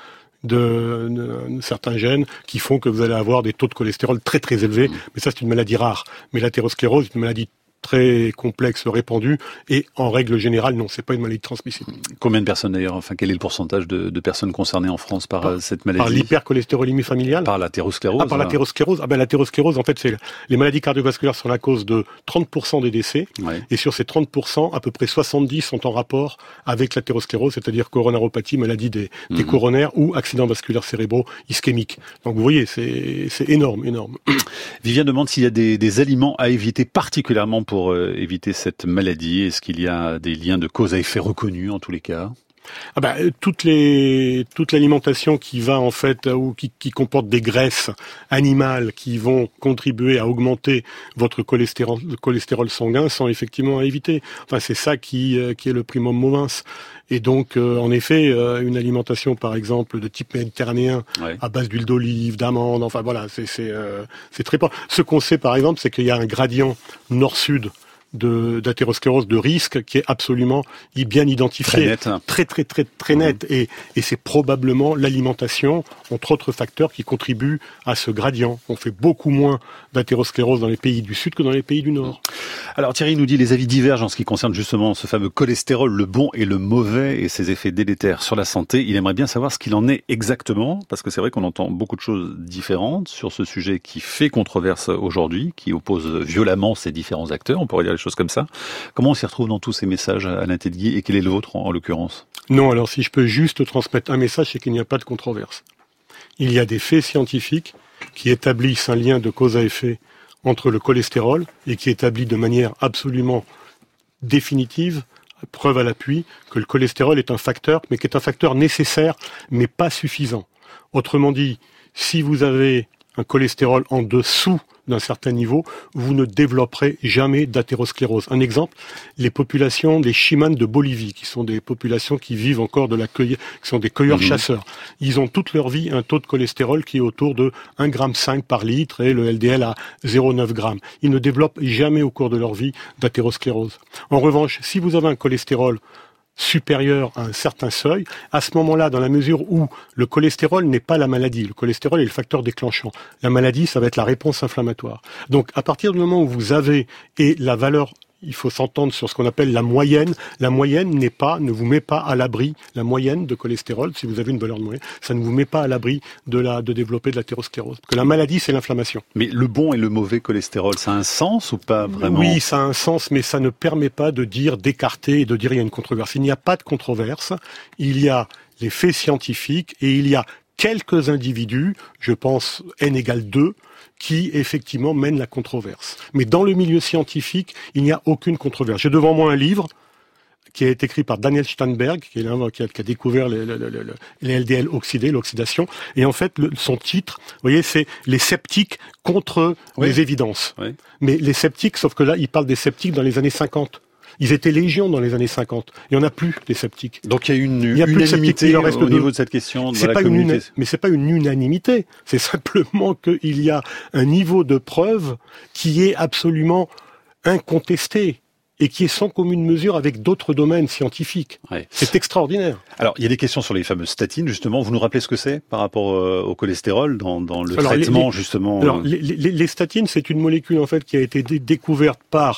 de, de, de certains gènes qui font que vous allez avoir des taux de cholestérol très très élevés. Mmh. Mais ça, c'est une maladie rare. Mais l'athérosclérose, c'est une maladie très complexe, répandue, et en règle générale, non, c'est pas une maladie transmissible. Combien de personnes d'ailleurs, enfin, quel est le pourcentage de, de personnes concernées en France par, par cette maladie? Par l'hypercholestérolémie familiale? Par l'athérosclérose? Ah, par l'athérosclérose. Ah ben, l'athérosclérose, en fait, c'est, les maladies cardiovasculaires sont la cause de trente pour cent des décès, ouais. Et sur ces trente pour cent, à peu près soixante-dix sont en rapport avec l'athérosclérose, c'est-à-dire coronaropathie, maladie des, mmh. des coronaires ou accidents vasculaires cérébraux ischémiques. Donc, vous voyez, c'est, c'est énorme, énorme. Viviane demande s'il y a des, des aliments à éviter particulièrement pour euh, éviter cette maladie. Est-ce qu'il y a des liens de cause à effet reconnus en tous les cas? Ah bah, toutes les, toute l'alimentation qui va en fait ou qui, qui comporte des graisses animales qui vont contribuer à augmenter votre cholestérol, cholestérol sanguin sont effectivement à éviter. Enfin, c'est ça qui, euh, qui est le primum movens. Et donc, euh, en effet, euh, une alimentation, par exemple, de type méditerranéen, ouais. à base d'huile d'olive, d'amandes, enfin voilà, c'est, c'est, euh, c'est très important. Ce qu'on sait, par exemple, c'est qu'il y a un gradient nord-sud de d'athérosclérose de risque qui est absolument bien identifié, très net, hein. très très très très net, mmh. et et c'est probablement l'alimentation, entre autres facteurs, qui contribuent à ce gradient. On fait beaucoup moins d'athérosclérose dans les pays du Sud que dans les pays du Nord. Alors Thierry nous dit les avis divergent en ce qui concerne justement ce fameux cholestérol, le bon et le mauvais, et ses effets délétères sur la santé. Il aimerait bien savoir ce qu'il en est exactement, parce que c'est vrai qu'on entend beaucoup de choses différentes sur ce sujet qui fait controverse aujourd'hui, qui oppose violemment ces différents acteurs. On pourrait dire choses comme ça. Comment on s'y retrouve dans tous ces messages, Alain Tedgui, et quel est le vôtre en, en l'occurrence? Non, alors si je peux juste transmettre un message, c'est qu'il n'y a pas de controverse. Il y a des faits scientifiques qui établissent un lien de cause à effet entre le cholestérol et qui établit de manière absolument définitive, preuve à l'appui, que le cholestérol est un facteur, mais qui est un facteur nécessaire, mais pas suffisant. Autrement dit, si vous avez un cholestérol en dessous d'un certain niveau, vous ne développerez jamais d'athérosclérose. Un exemple, les populations des Chimanes de Bolivie, qui sont des populations qui vivent encore de la cueillette, qui sont des cueilleurs-chasseurs. Mmh. Ils ont toute leur vie un taux de cholestérol qui est autour de un virgule cinq grammes par litre et le L D L à zéro virgule neuf grammes. Ils ne développent jamais au cours de leur vie d'athérosclérose. En revanche, si vous avez un cholestérol supérieur à un certain seuil, à ce moment-là, dans la mesure où le cholestérol n'est pas la maladie, le cholestérol est le facteur déclenchant. La maladie, ça va être la réponse inflammatoire. Donc, à partir du moment où vous avez, et la valeur, il faut s'entendre sur ce qu'on appelle la moyenne. La moyenne n'est pas, ne vous met pas à l'abri, la moyenne de cholestérol, si vous avez une valeur de moyenne, ça ne vous met pas à l'abri de la, de développer de l'athérosclérose. Parce que la maladie, c'est l'inflammation. Mais le bon et le mauvais cholestérol, ça a un sens ou pas vraiment? Oui, ça a un sens, mais ça ne permet pas de dire, d'écarter et de dire il y a une controverse. Il n'y a pas de controverse. Il y a les faits scientifiques et il y a quelques individus, je pense N égale deux, qui effectivement mènent la controverse. Mais dans le milieu scientifique, il n'y a aucune controverse. J'ai devant moi un livre qui a été écrit par Daniel Steinberg, qui, est qui, a, qui a découvert les, les, les, les L D L oxydés, l'oxydation. Et en fait, le, son titre, vous voyez, c'est « Les sceptiques contre oui. les évidences oui. ». Mais les sceptiques, sauf que là, il parle des sceptiques dans les années cinquante. Ils étaient légion dans les années cinquante. Il n'y en a plus, des sceptiques. Donc il y a une il y a unanimité il en reste au niveau de cette question. C'est pas une, mais c'est pas une unanimité. C'est simplement qu'il y a un niveau de preuve qui est absolument incontesté et qui est sans commune mesure avec d'autres domaines scientifiques. Ouais. C'est extraordinaire. Alors, il y a des questions sur les fameuses statines, justement. Vous nous rappelez ce que c'est par rapport euh, au cholestérol dans, dans le alors, traitement, les, justement Alors, les, les, les statines, c'est une molécule, en fait, qui a été dé- découverte par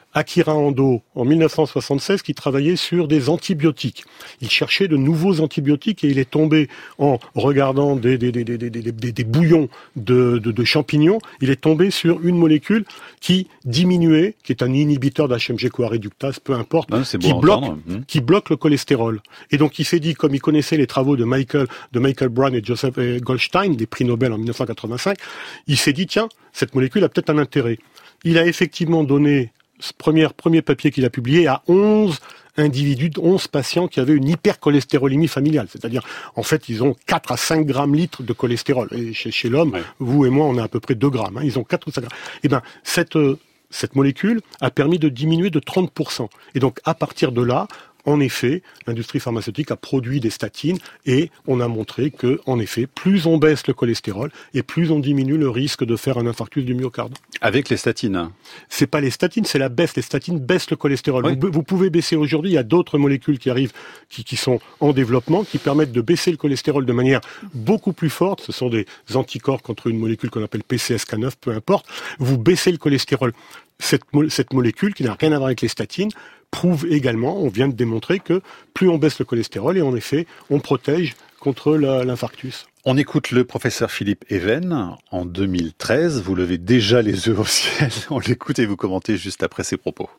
Akira Ando, en mille neuf cent soixante-seize, qui travaillait sur des antibiotiques. Il cherchait de nouveaux antibiotiques et il est tombé, en regardant des, des, des, des, des, des, des bouillons de, de, de champignons, il est tombé sur une molécule qui diminuait, qui est un inhibiteur d'H M G-CoA réductase, peu importe, non, qui, bloque, mmh. qui bloque le cholestérol. Et donc il s'est dit, comme il connaissait les travaux de Michael, de Michael Brown et Joseph Goldstein, des prix Nobel en mille neuf cent quatre-vingt-cinq, il s'est dit, tiens, cette molécule a peut-être un intérêt. Il a effectivement donné ce premier, premier papier qu'il a publié à onze individus, onze patients qui avaient une hypercholestérolémie familiale. C'est-à-dire, en fait, ils ont quatre à cinq grammes litres de cholestérol. Et chez, chez l'homme, ouais. vous et moi, on a à peu près deux grammes. Hein. Ils ont quatre ou cinq grammes. Eh ben, cette, euh, cette molécule a permis de diminuer de trente pour cent. Et donc, à partir de là, en effet, l'industrie pharmaceutique a produit des statines et on a montré que, en effet, plus on baisse le cholestérol et plus on diminue le risque de faire un infarctus du myocarde. Avec les statines? C'est pas les statines, c'est la baisse. Les statines baissent le cholestérol. Oui. Vous, vous pouvez baisser aujourd'hui, il y a d'autres molécules qui arrivent, qui, qui sont en développement, qui permettent de baisser le cholestérol de manière beaucoup plus forte. Ce sont des anticorps contre une molécule qu'on appelle P C S K neuf, peu importe. Vous baissez le cholestérol. Cette, cette molécule, qui n'a rien à voir avec les statines, prouve également, on vient de démontrer que plus on baisse le cholestérol, et en effet, on protège contre la, l'infarctus. On écoute le professeur Philippe Even. En deux mille treize, vous levez déjà les yeux au ciel. On l'écoute et vous commentez juste après ses propos.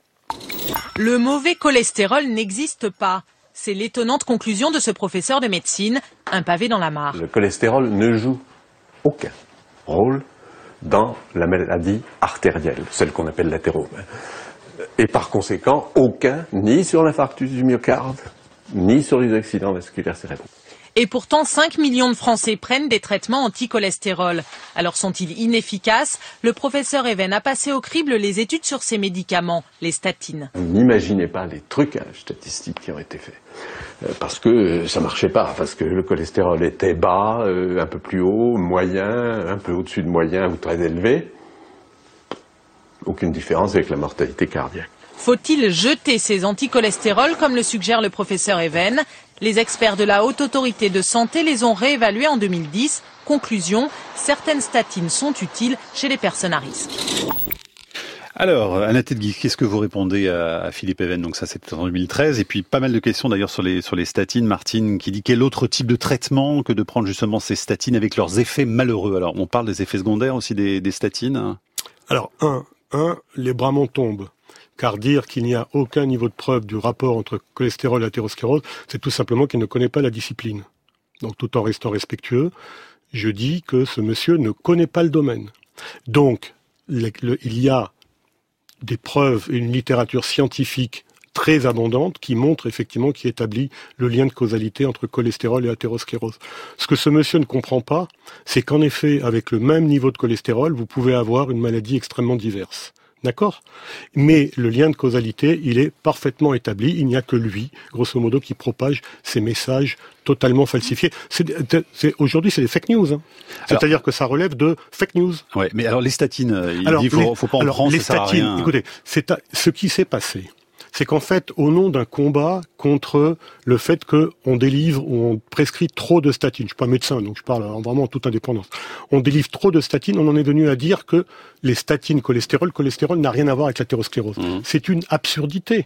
Le mauvais cholestérol n'existe pas. C'est l'étonnante conclusion de ce professeur de médecine, un pavé dans la mare. Le cholestérol ne joue aucun rôle dans la maladie artérielle, celle qu'on appelle l'athérome. Et par conséquent, aucun, ni sur l'infarctus du myocarde, ni sur les accidents vasculaires cérébraux. Et pourtant, cinq millions de Français prennent des traitements anti-cholestérol. Alors sont-ils inefficaces? Le professeur Even a passé au crible les études sur ces médicaments, les statines. Vous n'imaginez pas les trucages statistiques qui ont été faits. Parce que ça marchait pas, parce que le cholestérol était bas, un peu plus haut, moyen, un peu au-dessus de moyen ou très élevé. Aucune différence avec la mortalité cardiaque. Faut-il jeter ces anticholestérols comme le suggère le professeur Even? Les experts de la Haute Autorité de Santé les ont réévalués en deux mille dix. Conclusion, certaines statines sont utiles chez les personnes à risque. Alors, Alain Tedgui, qu'est-ce que vous répondez à Philippe Even? Donc ça, c'était en deux mille treize. Et puis, pas mal de questions d'ailleurs sur les, sur les statines. Martine qui dit quel autre type de traitement que de prendre justement ces statines avec leurs effets malheureux? Alors, on parle des effets secondaires aussi des, des statines? Alors, un, un, les bras m'en tombent. Car dire qu'il n'y a aucun niveau de preuve du rapport entre cholestérol et l'athérosclérose, c'est tout simplement qu'il ne connaît pas la discipline. Donc tout en restant respectueux, je dis que ce monsieur ne connaît pas le domaine. Donc le, le, il y a des preuves et une littérature scientifique très abondante qui montre effectivement, qui établit le lien de causalité entre cholestérol et athérosclérose. Ce que ce monsieur ne comprend pas, c'est qu'en effet, avec le même niveau de cholestérol, vous pouvez avoir une maladie extrêmement diverse. D'accord? Mais le lien de causalité, il est parfaitement établi. Il n'y a que lui, grosso modo, qui propage ces messages totalement falsifiés. C'est, c'est, aujourd'hui, c'est des fake news. Hein. C'est-à-dire alors, que ça relève de fake news. Ouais, mais alors les statines, il alors, dit faut, les, faut pas en alors, prendre, les ça sert statines, à rien. Écoutez, c'est à, ce qui s'est passé, c'est qu'en fait, au nom d'un combat contre le fait qu'on délivre ou on prescrit trop de statines, je suis pas médecin, donc je parle vraiment en toute indépendance, on délivre trop de statines, on en est venu à dire que les statines cholestérol, cholestérol n'a rien à voir avec l'athérosclérose. Mmh. C'est une absurdité.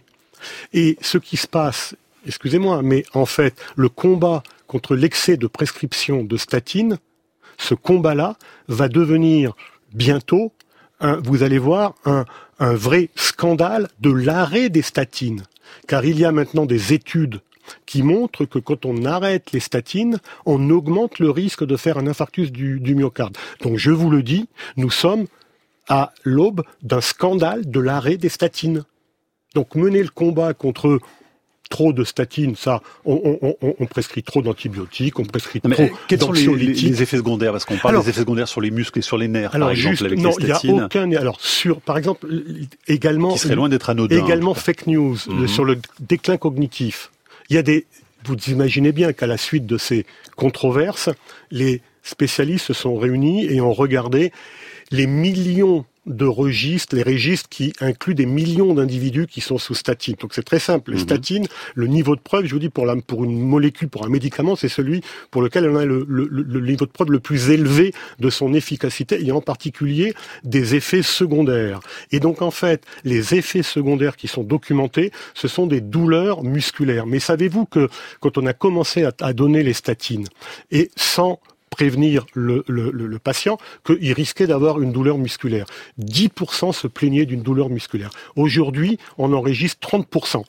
Et ce qui se passe, excusez-moi, mais en fait, le combat contre l'excès de prescription de statines, ce combat-là va devenir bientôt, un, vous allez voir, un un vrai scandale de l'arrêt des statines. Car il y a maintenant des études qui montrent que quand on arrête les statines, on augmente le risque de faire un infarctus du, du myocarde. Donc je vous le dis, nous sommes à l'aube d'un scandale de l'arrêt des statines. Donc mener le combat contre trop de statines, ça, on, on, on, on prescrit trop d'antibiotiques, on prescrit trop d'anxiolytiques. Quels sont les, les, les effets secondaires? Parce qu'on parle alors, des effets secondaires sur les muscles et sur les nerfs, alors par exemple, juste, avec non, les statines. Il n'y a aucun, alors sur, par exemple, également, qui serait loin d'être anodin. Également fake news mm-hmm. le, sur le déclin cognitif. Il y a des, vous imaginez bien qu'à la suite de ces controverses, les spécialistes se sont réunis et ont regardé les millions de registres, les registres qui incluent des millions d'individus qui sont sous statine. Donc c'est très simple. Les mmh. statines, le niveau de preuve, je vous dis, pour, la, pour une molécule, pour un médicament, c'est celui pour lequel on a le, le, le niveau de preuve le plus élevé de son efficacité, et en particulier des effets secondaires. Et donc en fait, les effets secondaires qui sont documentés, ce sont des douleurs musculaires. Mais savez-vous que quand on a commencé à, à donner les statines, et sans prévenir le, le, le, le patient qu'il risquait d'avoir une douleur musculaire. dix pour cent se plaignaient d'une douleur musculaire. Aujourd'hui, on enregistre trente pour cent.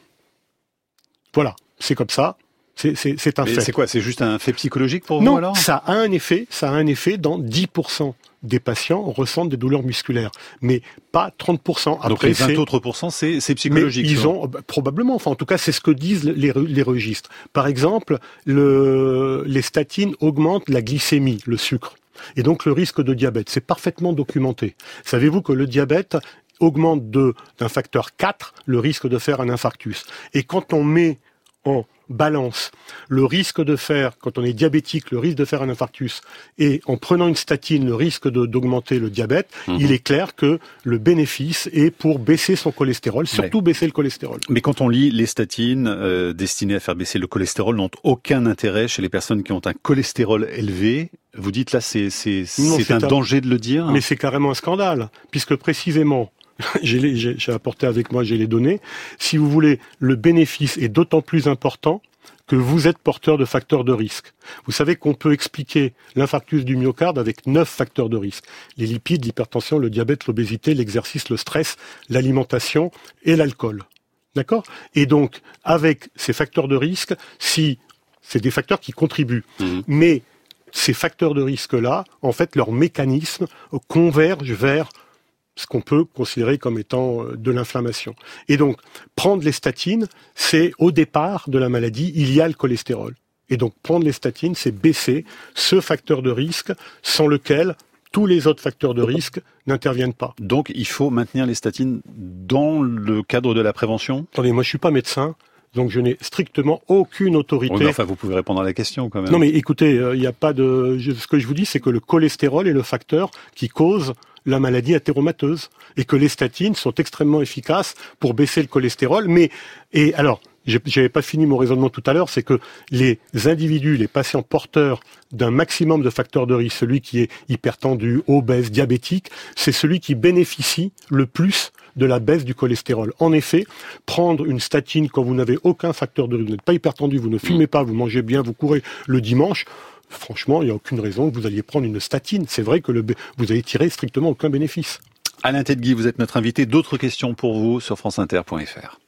Voilà, c'est comme ça. C'est, c'est, c'est un Mais fait. C'est quoi? C'est juste un fait psychologique pour non, vous alors? Non, ça a un effet. Ça a un effet dans dix pour cent des patients ressentent des douleurs musculaires, mais pas trente pour cent. Après, donc les vingt c'est... autres pourcents, c'est, c'est psychologique. Mais ils ont bah, probablement, enfin en tout cas, c'est ce que disent les, les registres. Par exemple, le, les statines augmentent la glycémie, le sucre, et donc le risque de diabète. C'est parfaitement documenté. Savez-vous que le diabète augmente de, d'un facteur quatre le risque de faire un infarctus? Et quand on met en balance le risque de faire, quand on est diabétique, le risque de faire un infarctus, et en prenant une statine, le risque de, d'augmenter le diabète, mmh. il est clair que le bénéfice est pour baisser son cholestérol, surtout ouais. baisser le cholestérol. Mais quand on lit les statines euh, destinées à faire baisser le cholestérol n'ont aucun intérêt chez les personnes qui ont un cholestérol élevé, vous dites là c'est, c'est, non, c'est, c'est un, un danger de le dire? Mais c'est carrément un scandale, puisque précisément, J'ai, les, j'ai, j'ai apporté avec moi, j'ai les données. Si vous voulez, le bénéfice est d'autant plus important que vous êtes porteur de facteurs de risque. Vous savez qu'on peut expliquer l'infarctus du myocarde avec neuf facteurs de risque. Les lipides, l'hypertension, le diabète, l'obésité, l'exercice, le stress, l'alimentation et l'alcool. D'accord ? Et donc, avec ces facteurs de risque, si c'est des facteurs qui contribuent, mmh. mais ces facteurs de risque-là, en fait, leur mécanisme converge vers ce qu'on peut considérer comme étant de l'inflammation. Et donc, prendre les statines, c'est au départ de la maladie, il y a le cholestérol. Et donc, prendre les statines, c'est baisser ce facteur de risque sans lequel tous les autres facteurs de risque n'interviennent pas. Donc, il faut maintenir les statines dans le cadre de la prévention ? Attendez, moi je suis pas médecin, donc je n'ai strictement aucune autorité. Oui, mais enfin, vous pouvez répondre à la question quand même. Non, mais écoutez, il euh, n'y a pas de... Je, ce que je vous dis, c'est que le cholestérol est le facteur qui cause la maladie athéromateuse, et que les statines sont extrêmement efficaces pour baisser le cholestérol. Mais, et alors, j'avais pas fini mon raisonnement tout à l'heure, c'est que les individus, les patients porteurs d'un maximum de facteurs de risque, celui qui est hypertendu, obèse, diabétique, c'est celui qui bénéficie le plus de la baisse du cholestérol. En effet, prendre une statine quand vous n'avez aucun facteur de risque, vous n'êtes pas hypertendu, vous ne fumez pas, vous mangez bien, vous courez le dimanche, franchement, il n'y a aucune raison que vous alliez prendre une statine. C'est vrai que le, vous allez tirer strictement aucun bénéfice. Alain Tedgui, vous êtes notre invité. D'autres questions pour vous sur franceinter point f r.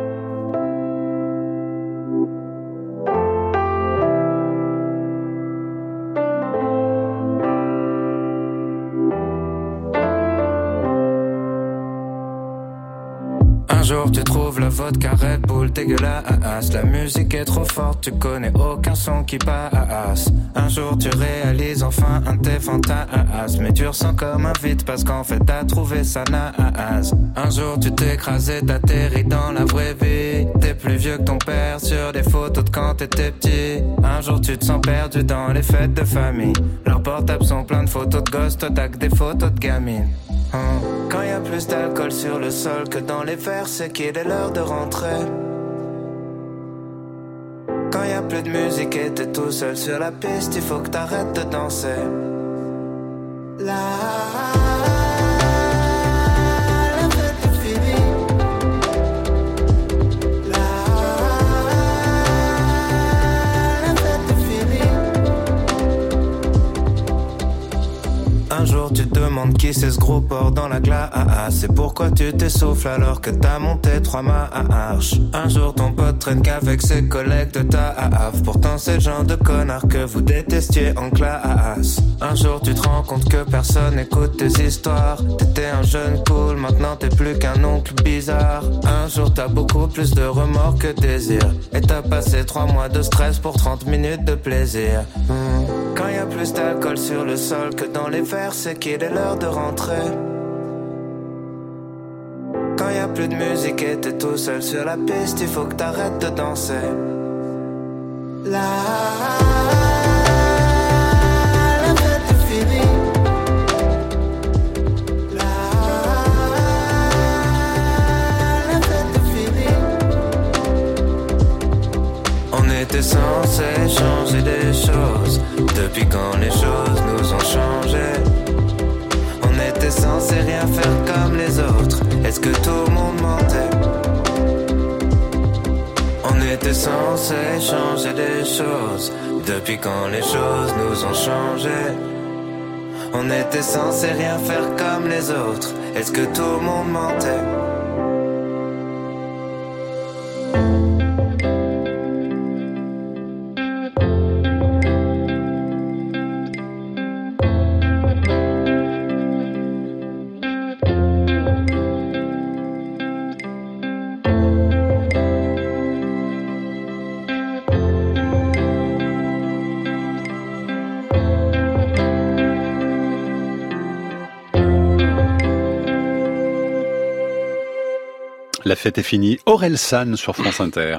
Un jour tu trouves la vodka Red Bull dégueulasse. La musique est trop forte, tu connais aucun son qui passe. Un jour tu réalises enfin un de tes fantasmes, mais tu ressens comme un vide parce qu'en fait t'as trouvé ça naze. Un jour tu t'écrases et t'atterris dans la vraie vie. T'es plus vieux que ton père sur des photos de quand t'étais petit. Un jour tu te sens perdu dans les fêtes de famille. Leurs portables sont pleins de photos de gosses, toi t'as que des photos de gamines. Quand y a plus d'alcool sur le sol que dans les verres, c'est qu'il est l'heure de rentrer. Quand y a plus de musique et t'es tout seul sur la piste, il faut que t'arrêtes de danser. La, la fête est finie. La, la fête est finie. Un jour tu te demandes qui c'est ce gros porc dans la glace, et pourquoi tu t'essouffles alors que t'as monté trois marches. Un jour ton pote traîne qu'avec ses collègues de taf, pourtant c'est le genre de connard que vous détestiez en classe. Un jour tu te rends compte que personne écoute tes histoires. T'étais un jeune cool, maintenant t'es plus qu'un oncle bizarre. Un jour t'as beaucoup plus de remords que désir, et t'as passé trois mois de stress pour trente minutes de plaisir. mmh. Quand y a plus d'alcool sur le sol que dans les verres, c'est qu'il est l'heure de rentrer. Quand y a plus de musique et t'es tout seul sur la piste, il faut que t'arrêtes de danser. La, la fête est finie. La, Depuis quand les choses nous ont changé. On était censé rien faire comme les autres. Est-ce que tout le monde mentait? On était censé changer des choses. Depuis quand les choses nous ont changé. On était censé rien faire comme les autres. Est-ce que tout le monde mentait? La fête est finie. Aurel San sur France Inter.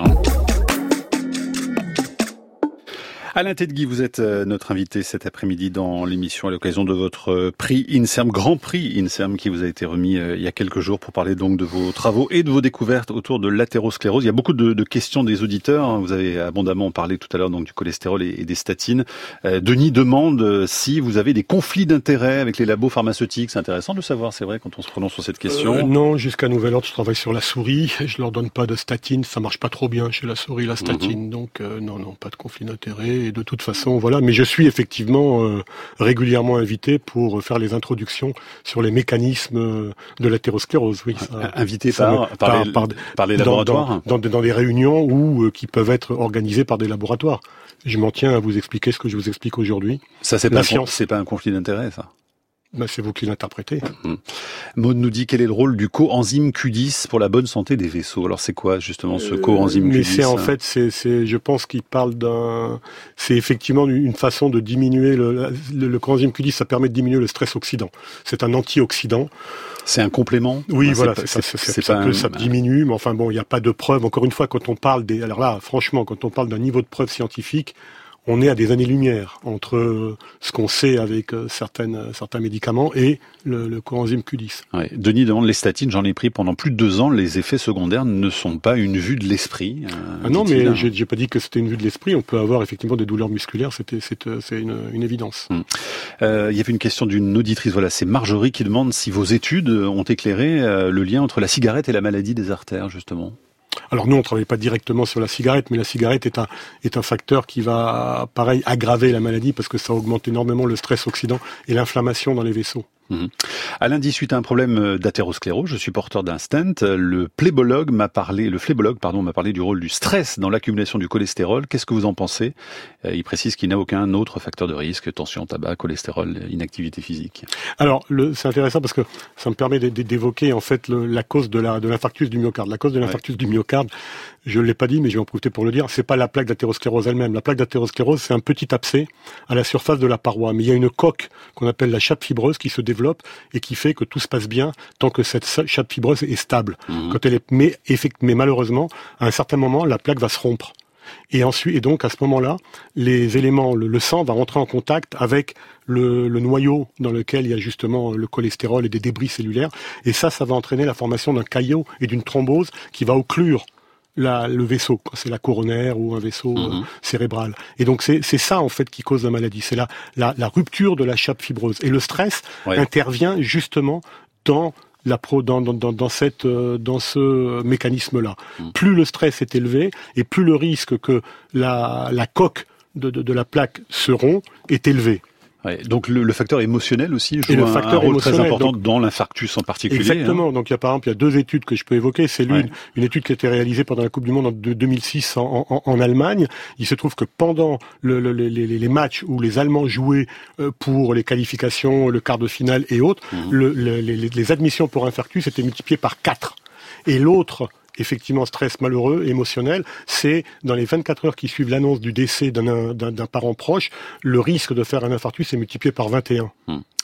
Alain Tedgui, vous êtes notre invité cet après-midi dans l'émission à l'occasion de votre prix INSERM, Grand Prix INSERM qui vous a été remis il y a quelques jours pour parler donc de vos travaux et de vos découvertes autour de l'athérosclérose. Il y a beaucoup de, de questions des auditeurs. Vous avez abondamment parlé tout à l'heure donc du cholestérol et, et des statines. Euh, Denis demande si vous avez des conflits d'intérêts avec les labos pharmaceutiques. C'est intéressant de savoir, c'est vrai, quand on se prononce sur cette question. Euh, non, jusqu'à nouvel ordre, je travaille sur la souris. Je leur donne pas de statine. Ça marche pas trop bien chez la souris, la statine. Mm-hmm. Donc euh, non, non, pas de conflit d'intérêts. Et de toute façon, voilà. Mais je suis effectivement euh, régulièrement invité pour faire les introductions sur les mécanismes de l'athérosclérose. Oui, ça, invité ça par, me, par, par, les, par, par les laboratoires dans, dans, dans, dans des réunions où, euh, qui peuvent être organisées par des laboratoires. Je m'en tiens à vous expliquer ce que je vous explique aujourd'hui. Ça, c'est pas, un, c'est pas un conflit d'intérêt, ça? Ben, c'est vous qui l'interprétez. Mmh. Maud nous dit quel est le rôle du coenzyme Q dix pour la bonne santé des vaisseaux. Alors c'est quoi justement ce coenzyme Q dix? Mais c'est en fait, c'est, c'est, je pense qu'il parle d'un, c'est effectivement une façon de diminuer le, le, le coenzyme Q dix. Ça permet de diminuer le stress oxydant. C'est un antioxydant. C'est un complément. Oui, enfin, voilà, c'est, c'est, c'est, c'est, c'est ça, pas peut, un... ça diminue, mais enfin bon, il n'y a pas de preuve. Encore une fois, quand on parle des, alors là, franchement, quand on parle d'un niveau de preuve scientifique, on est à des années-lumière entre ce qu'on sait avec certaines, certains médicaments et le, le coenzyme Q dix. Ouais. Denis demande les statines, j'en ai pris pendant plus de deux ans. Les effets secondaires ne sont pas une vue de l'esprit. Euh, ah non, mais j'ai, j'ai pas dit que c'était une vue de l'esprit. On peut avoir effectivement des douleurs musculaires. C'était, c'est, c'est une, une évidence. Hum. Euh, il y avait une question d'une auditrice. Voilà, c'est Marjorie qui demande si vos études ont éclairé euh, le lien entre la cigarette et la maladie des artères, justement. Alors nous, on ne travaille pas directement sur la cigarette, mais la cigarette est un, est un facteur qui va, pareil, aggraver la maladie parce que ça augmente énormément le stress oxydant et l'inflammation dans les vaisseaux. Mmh. Alain dit, suite à un problème d'athérosclérose, je suis porteur d'un stent. Le plébologue m'a parlé, le phlébologue, pardon, m'a parlé du rôle du stress dans l'accumulation du cholestérol. Qu'est-ce que vous en pensez? Il précise qu'il n'a aucun autre facteur de risque, tension, tabac, cholestérol, inactivité physique. Alors, le, c'est intéressant parce que ça me permet d'évoquer en fait le, la cause de, la, de l'infarctus du myocarde. La cause de l'infarctus ouais. du myocarde, je ne l'ai pas dit, mais je vais en profiter pour le dire, c'est pas la plaque d'athérosclérose elle-même. La plaque d'athérosclérose, c'est un petit abcès à la surface de la paroi. Mais il y a une coque qu'on appelle la chape fibreuse qui se développe et qui fait que tout se passe bien tant que cette chape fibreuse est stable. Mmh. Quand elle est, mais, effect, mais malheureusement, à un certain moment, la plaque va se rompre. Et ensuite, et donc à ce moment-là, les éléments, le, le sang va rentrer en contact avec le, le noyau dans lequel il y a justement le cholestérol et des débris cellulaires. Et ça, ça va entraîner la formation d'un caillot et d'une thrombose qui va occlure La, le vaisseau, c'est la coronaire ou un vaisseau mmh. euh, cérébral. Et donc c'est, c'est ça en fait qui cause la maladie, c'est la, la, la rupture de la chape fibreuse. Et le stress ouais. intervient justement dans la pro, dans, dans, dans, dans cette, euh, dans ce mécanisme-là. Mmh. Plus le stress est élevé et plus le risque que la, la coque de, de, de la plaque se rompt est élevé. Ouais, donc le, le facteur émotionnel aussi joue un, un rôle très important donc, dans l'infarctus en particulier. Exactement. Hein. Donc il y a par exemple il y a deux études que je peux évoquer. C'est l'une, ouais. une étude qui a été réalisée pendant la Coupe du Monde de deux mille six en, en, en Allemagne. Il se trouve que pendant le, le, les, les matchs où les Allemands jouaient pour les qualifications, le quart de finale et autres, mmh. le, le, les, les admissions pour infarctus étaient multipliées par quatre. Et l'autre effectivement stress malheureux, émotionnel, c'est dans les vingt-quatre heures qui suivent l'annonce du décès d'un, d'un, d'un parent proche, le risque de faire un infarctus est multiplié par vingt et un. Hum.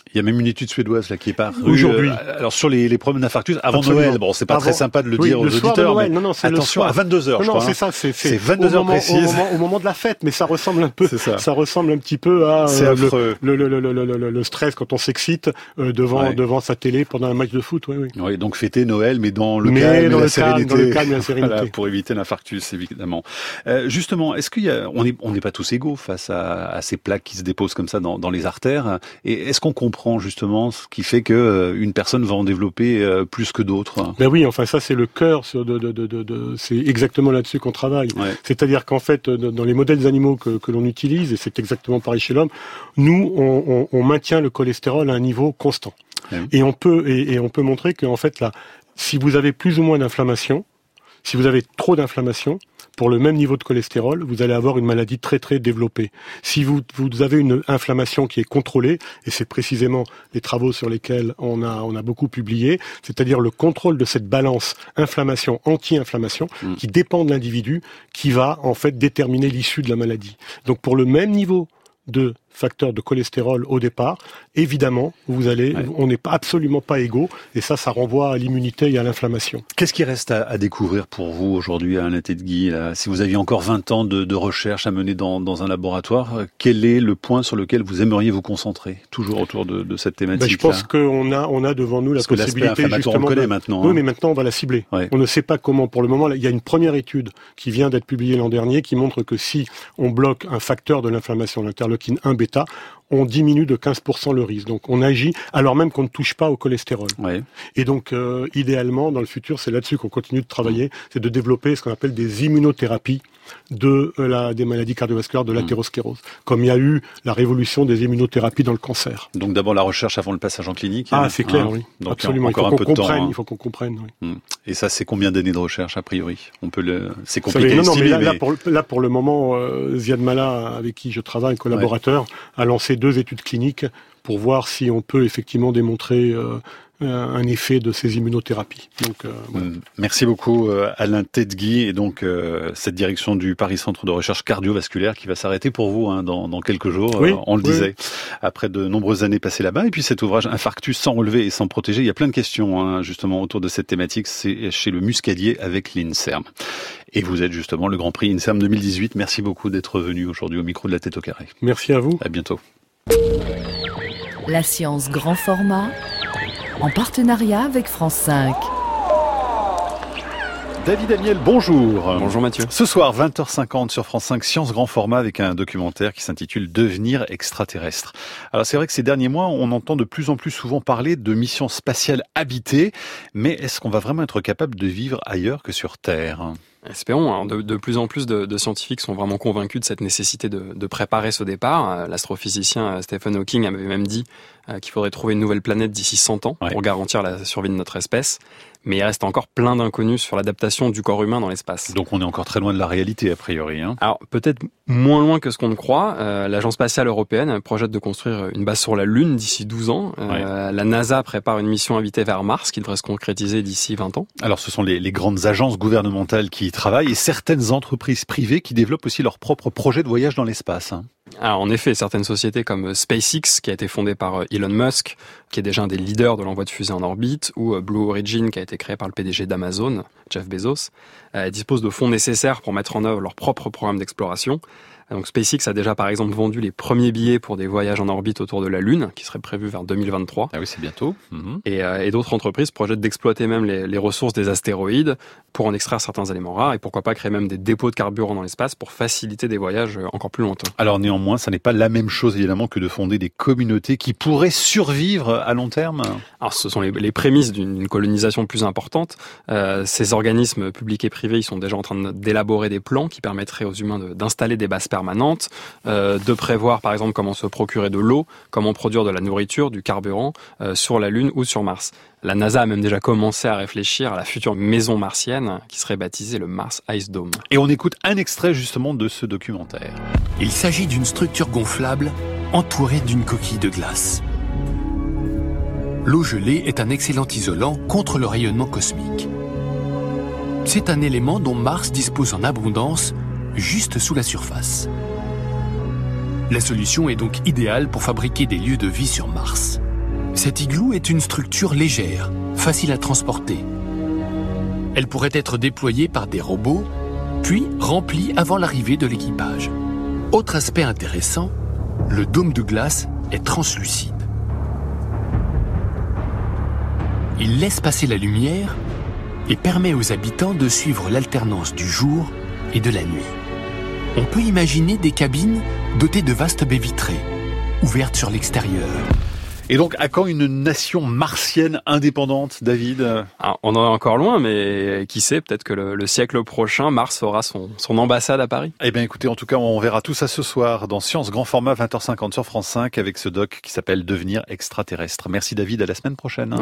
Il y a même une étude suédoise là qui est parue aujourd'hui. Euh, alors sur les, les problèmes d'infarctus avant Absolument. Noël. Bon, c'est pas avant, très sympa de le oui, dire aux le soir auditeurs. De Noël. Mais non, non, c'est attention le soir. à vingt-deux heures. Non, je non, crois, c'est hein. ça. C'est, c'est, c'est vingt-deux heures précises. Au moment, au moment de la fête, mais ça ressemble un peu. Ça. ça ressemble un petit peu à euh, le, le, le, le, le, le, le stress quand on s'excite euh, devant ouais. devant sa télé pendant un match de foot. Oui, oui. Oui, donc fêter Noël, mais dans le mais calme, dans et le la sérénité. Calme, dans le calme et la sérénité. Voilà, pour éviter l'infarctus, évidemment. Euh, justement, est-ce qu'il y a, on n'est on n'est pas tous égaux face à, à ces plaques qui se déposent comme ça dans, dans les artères. Et est-ce qu'on comprend justement ce qui fait que euh, une personne va en développer euh, plus que d'autres? Ben oui, enfin ça c'est le cœur de, de, de, de, de c'est exactement là-dessus qu'on travaille. Ouais. C'est-à-dire qu'en fait, dans les modèles animaux que, que l'on utilise, et c'est exactement pareil chez l'homme, nous on, on, on maintient le cholestérol à un niveau constant. Ouais. Et on peut et, et on peut montrer qu'en fait là, si vous avez plus ou moins d'inflammation, si vous avez trop d'inflammation, pour le même niveau de cholestérol, vous allez avoir une maladie très très développée. Si vous, vous avez une inflammation qui est contrôlée, et c'est précisément les travaux sur lesquels on a, on a beaucoup publié, c'est-à-dire le contrôle de cette balance inflammation-anti-inflammation mmh. qui dépend de l'individu, qui va en fait déterminer l'issue de la maladie. Donc pour le même niveau de facteur de cholestérol au départ, évidemment, vous allez, ouais. on n'est pas absolument pas égaux, et ça, ça renvoie à l'immunité et à l'inflammation. Qu'est-ce qui reste à, à découvrir pour vous aujourd'hui, Alain Tedgui, là, si vous aviez encore vingt ans de, de recherche à mener dans, dans un laboratoire, quel est le point sur lequel vous aimeriez vous concentrer, toujours autour de, de cette thématique? Ben, je pense qu'on a, on a devant nous la Parce possibilité que justement. On le connaît de... maintenant. Oui, hein. mais maintenant on va la cibler. Ouais. On ne sait pas comment. Pour le moment, il y a une première étude qui vient d'être publiée l'an dernier qui montre que si on bloque un facteur de l'inflammation, l'interleukine un bêta, on diminue de quinze pour cent le risque. Donc on agit alors même qu'on ne touche pas au cholestérol. Ouais. Et donc euh, idéalement, dans le futur, c'est là-dessus qu'on continue de travailler, mmh. c'est de développer ce qu'on appelle des immunothérapies de euh, la, des maladies cardiovasculaires, de l'athérosclérose, mmh. comme il y a eu la révolution des immunothérapies dans le cancer. Donc d'abord la recherche avant le passage en clinique. Ah, hein. c'est clair, hein. oui. Donc absolument. Encore il faut un qu'on peu de comprenne. temps, hein. Il faut qu'on comprenne. Oui. Mmh. Et ça, c'est combien d'années de recherche a priori? On peut le. C'est compliqué. Savez, non, non, mais là, mais... là, pour, là, pour le moment, euh, Ziad Mala, avec qui je travaille, collaborateur, ouais. a lancé deux études cliniques pour voir si on peut effectivement démontrer euh, un effet de ces immunothérapies. Donc, euh, voilà. Merci beaucoup euh, Alain Tedgui, et donc euh, cette direction du Paris Centre de Recherche Cardiovasculaire qui va s'arrêter pour vous hein, dans, dans quelques jours, oui, euh, on le oui. disait, après de nombreuses années passées là-bas. Et puis cet ouvrage Infarctus sans relever et sans protéger, il y a plein de questions hein, justement autour de cette thématique, c'est chez le Muscadier avec l'INSERM. Et vous êtes justement le Grand Prix INSERM deux mille dix-huit. Merci beaucoup d'être venu aujourd'hui au micro de la Tête au Carré. Merci à vous. À bientôt. La science grand format, en partenariat avec France cinq. David Amiel, bonjour. Bonjour Mathieu. Ce soir, vingt heures cinquante sur France cinq, Science Grand Format avec un documentaire qui s'intitule Devenir extraterrestre. Alors c'est vrai que ces derniers mois, on entend de plus en plus souvent parler de missions spatiales habitées, mais est-ce qu'on va vraiment être capable de vivre ailleurs que sur Terre ? Espérons. Alors de, de plus en plus de, de scientifiques sont vraiment convaincus de cette nécessité de, de préparer ce départ. L'astrophysicien Stephen Hawking avait même dit qu'il faudrait trouver une nouvelle planète d'ici cent ans ouais. pour garantir la survie de notre espèce. Mais il reste encore plein d'inconnus sur l'adaptation du corps humain dans l'espace. Donc on est encore très loin de la réalité, a priori. Hein. Alors peut-être moins loin que ce qu'on ne croit. Euh, L'Agence spatiale européenne projette de construire une base sur la Lune d'ici douze ans. Euh, ouais. La NASA prépare une mission invitée vers Mars qui devrait se concrétiser d'ici vingt ans. Alors ce sont les, les grandes agences gouvernementales qui y travaillent et certaines entreprises privées qui développent aussi leurs propres projets de voyage dans l'espace. Hein. Alors en effet, certaines sociétés comme SpaceX, qui a été fondée par Elon Musk, qui est déjà un des leaders de l'envoi de fusées en orbite, ou Blue Origin, qui a été créé par le P D G d'Amazon, Jeff Bezos, euh, disposent de fonds nécessaires pour mettre en œuvre leur propre programme d'exploration. Donc SpaceX a déjà par exemple vendu les premiers billets pour des voyages en orbite autour de la Lune, qui seraient prévus vers deux mille vingt-trois. Ah oui, c'est bientôt. Mmh. Et, euh, et d'autres entreprises projettent d'exploiter même les, les ressources des astéroïdes pour en extraire certains éléments rares, et pourquoi pas créer même des dépôts de carburant dans l'espace pour faciliter des voyages encore plus lointains. Alors néanmoins, ça n'est pas la même chose évidemment que de fonder des communautés qui pourraient survivre à long terme. Alors ce sont les, les prémices d'une colonisation plus importante. Euh, ces organismes publics et privés, ils sont déjà en train d'élaborer des plans qui permettraient aux humains de, d'installer des bases permanentes, euh, de prévoir par exemple comment se procurer de l'eau, comment produire de la nourriture, du carburant euh, sur la Lune ou sur Mars. La NASA a même déjà commencé à réfléchir à la future maison martienne qui serait baptisée le Mars Ice Dome. Et on écoute un extrait justement de ce documentaire. Il s'agit d'une structure gonflable entourée d'une coquille de glace. L'eau gelée est un excellent isolant contre le rayonnement cosmique. C'est un élément dont Mars dispose en abondance juste sous la surface. La solution est donc idéale pour fabriquer des lieux de vie sur Mars. Cet igloo est une structure légère, facile à transporter. Elle pourrait être déployée par des robots, puis remplie avant l'arrivée de l'équipage. Autre aspect intéressant, le dôme de glace est translucide. Il laisse passer la lumière et permet aux habitants de suivre l'alternance du jour et de la nuit. On peut imaginer des cabines dotées de vastes baies vitrées, ouvertes sur l'extérieur. Et donc, à quand une nation martienne indépendante, David ? Alors, on en est encore loin, mais qui sait, peut-être que le, le siècle prochain, Mars aura son, son ambassade à Paris. Eh bien, écoutez, en tout cas, on verra tout ça ce soir dans Science Grand Format, vingt heures cinquante sur France cinq, avec ce doc qui s'appelle Devenir extraterrestre. Merci David, à la semaine prochaine.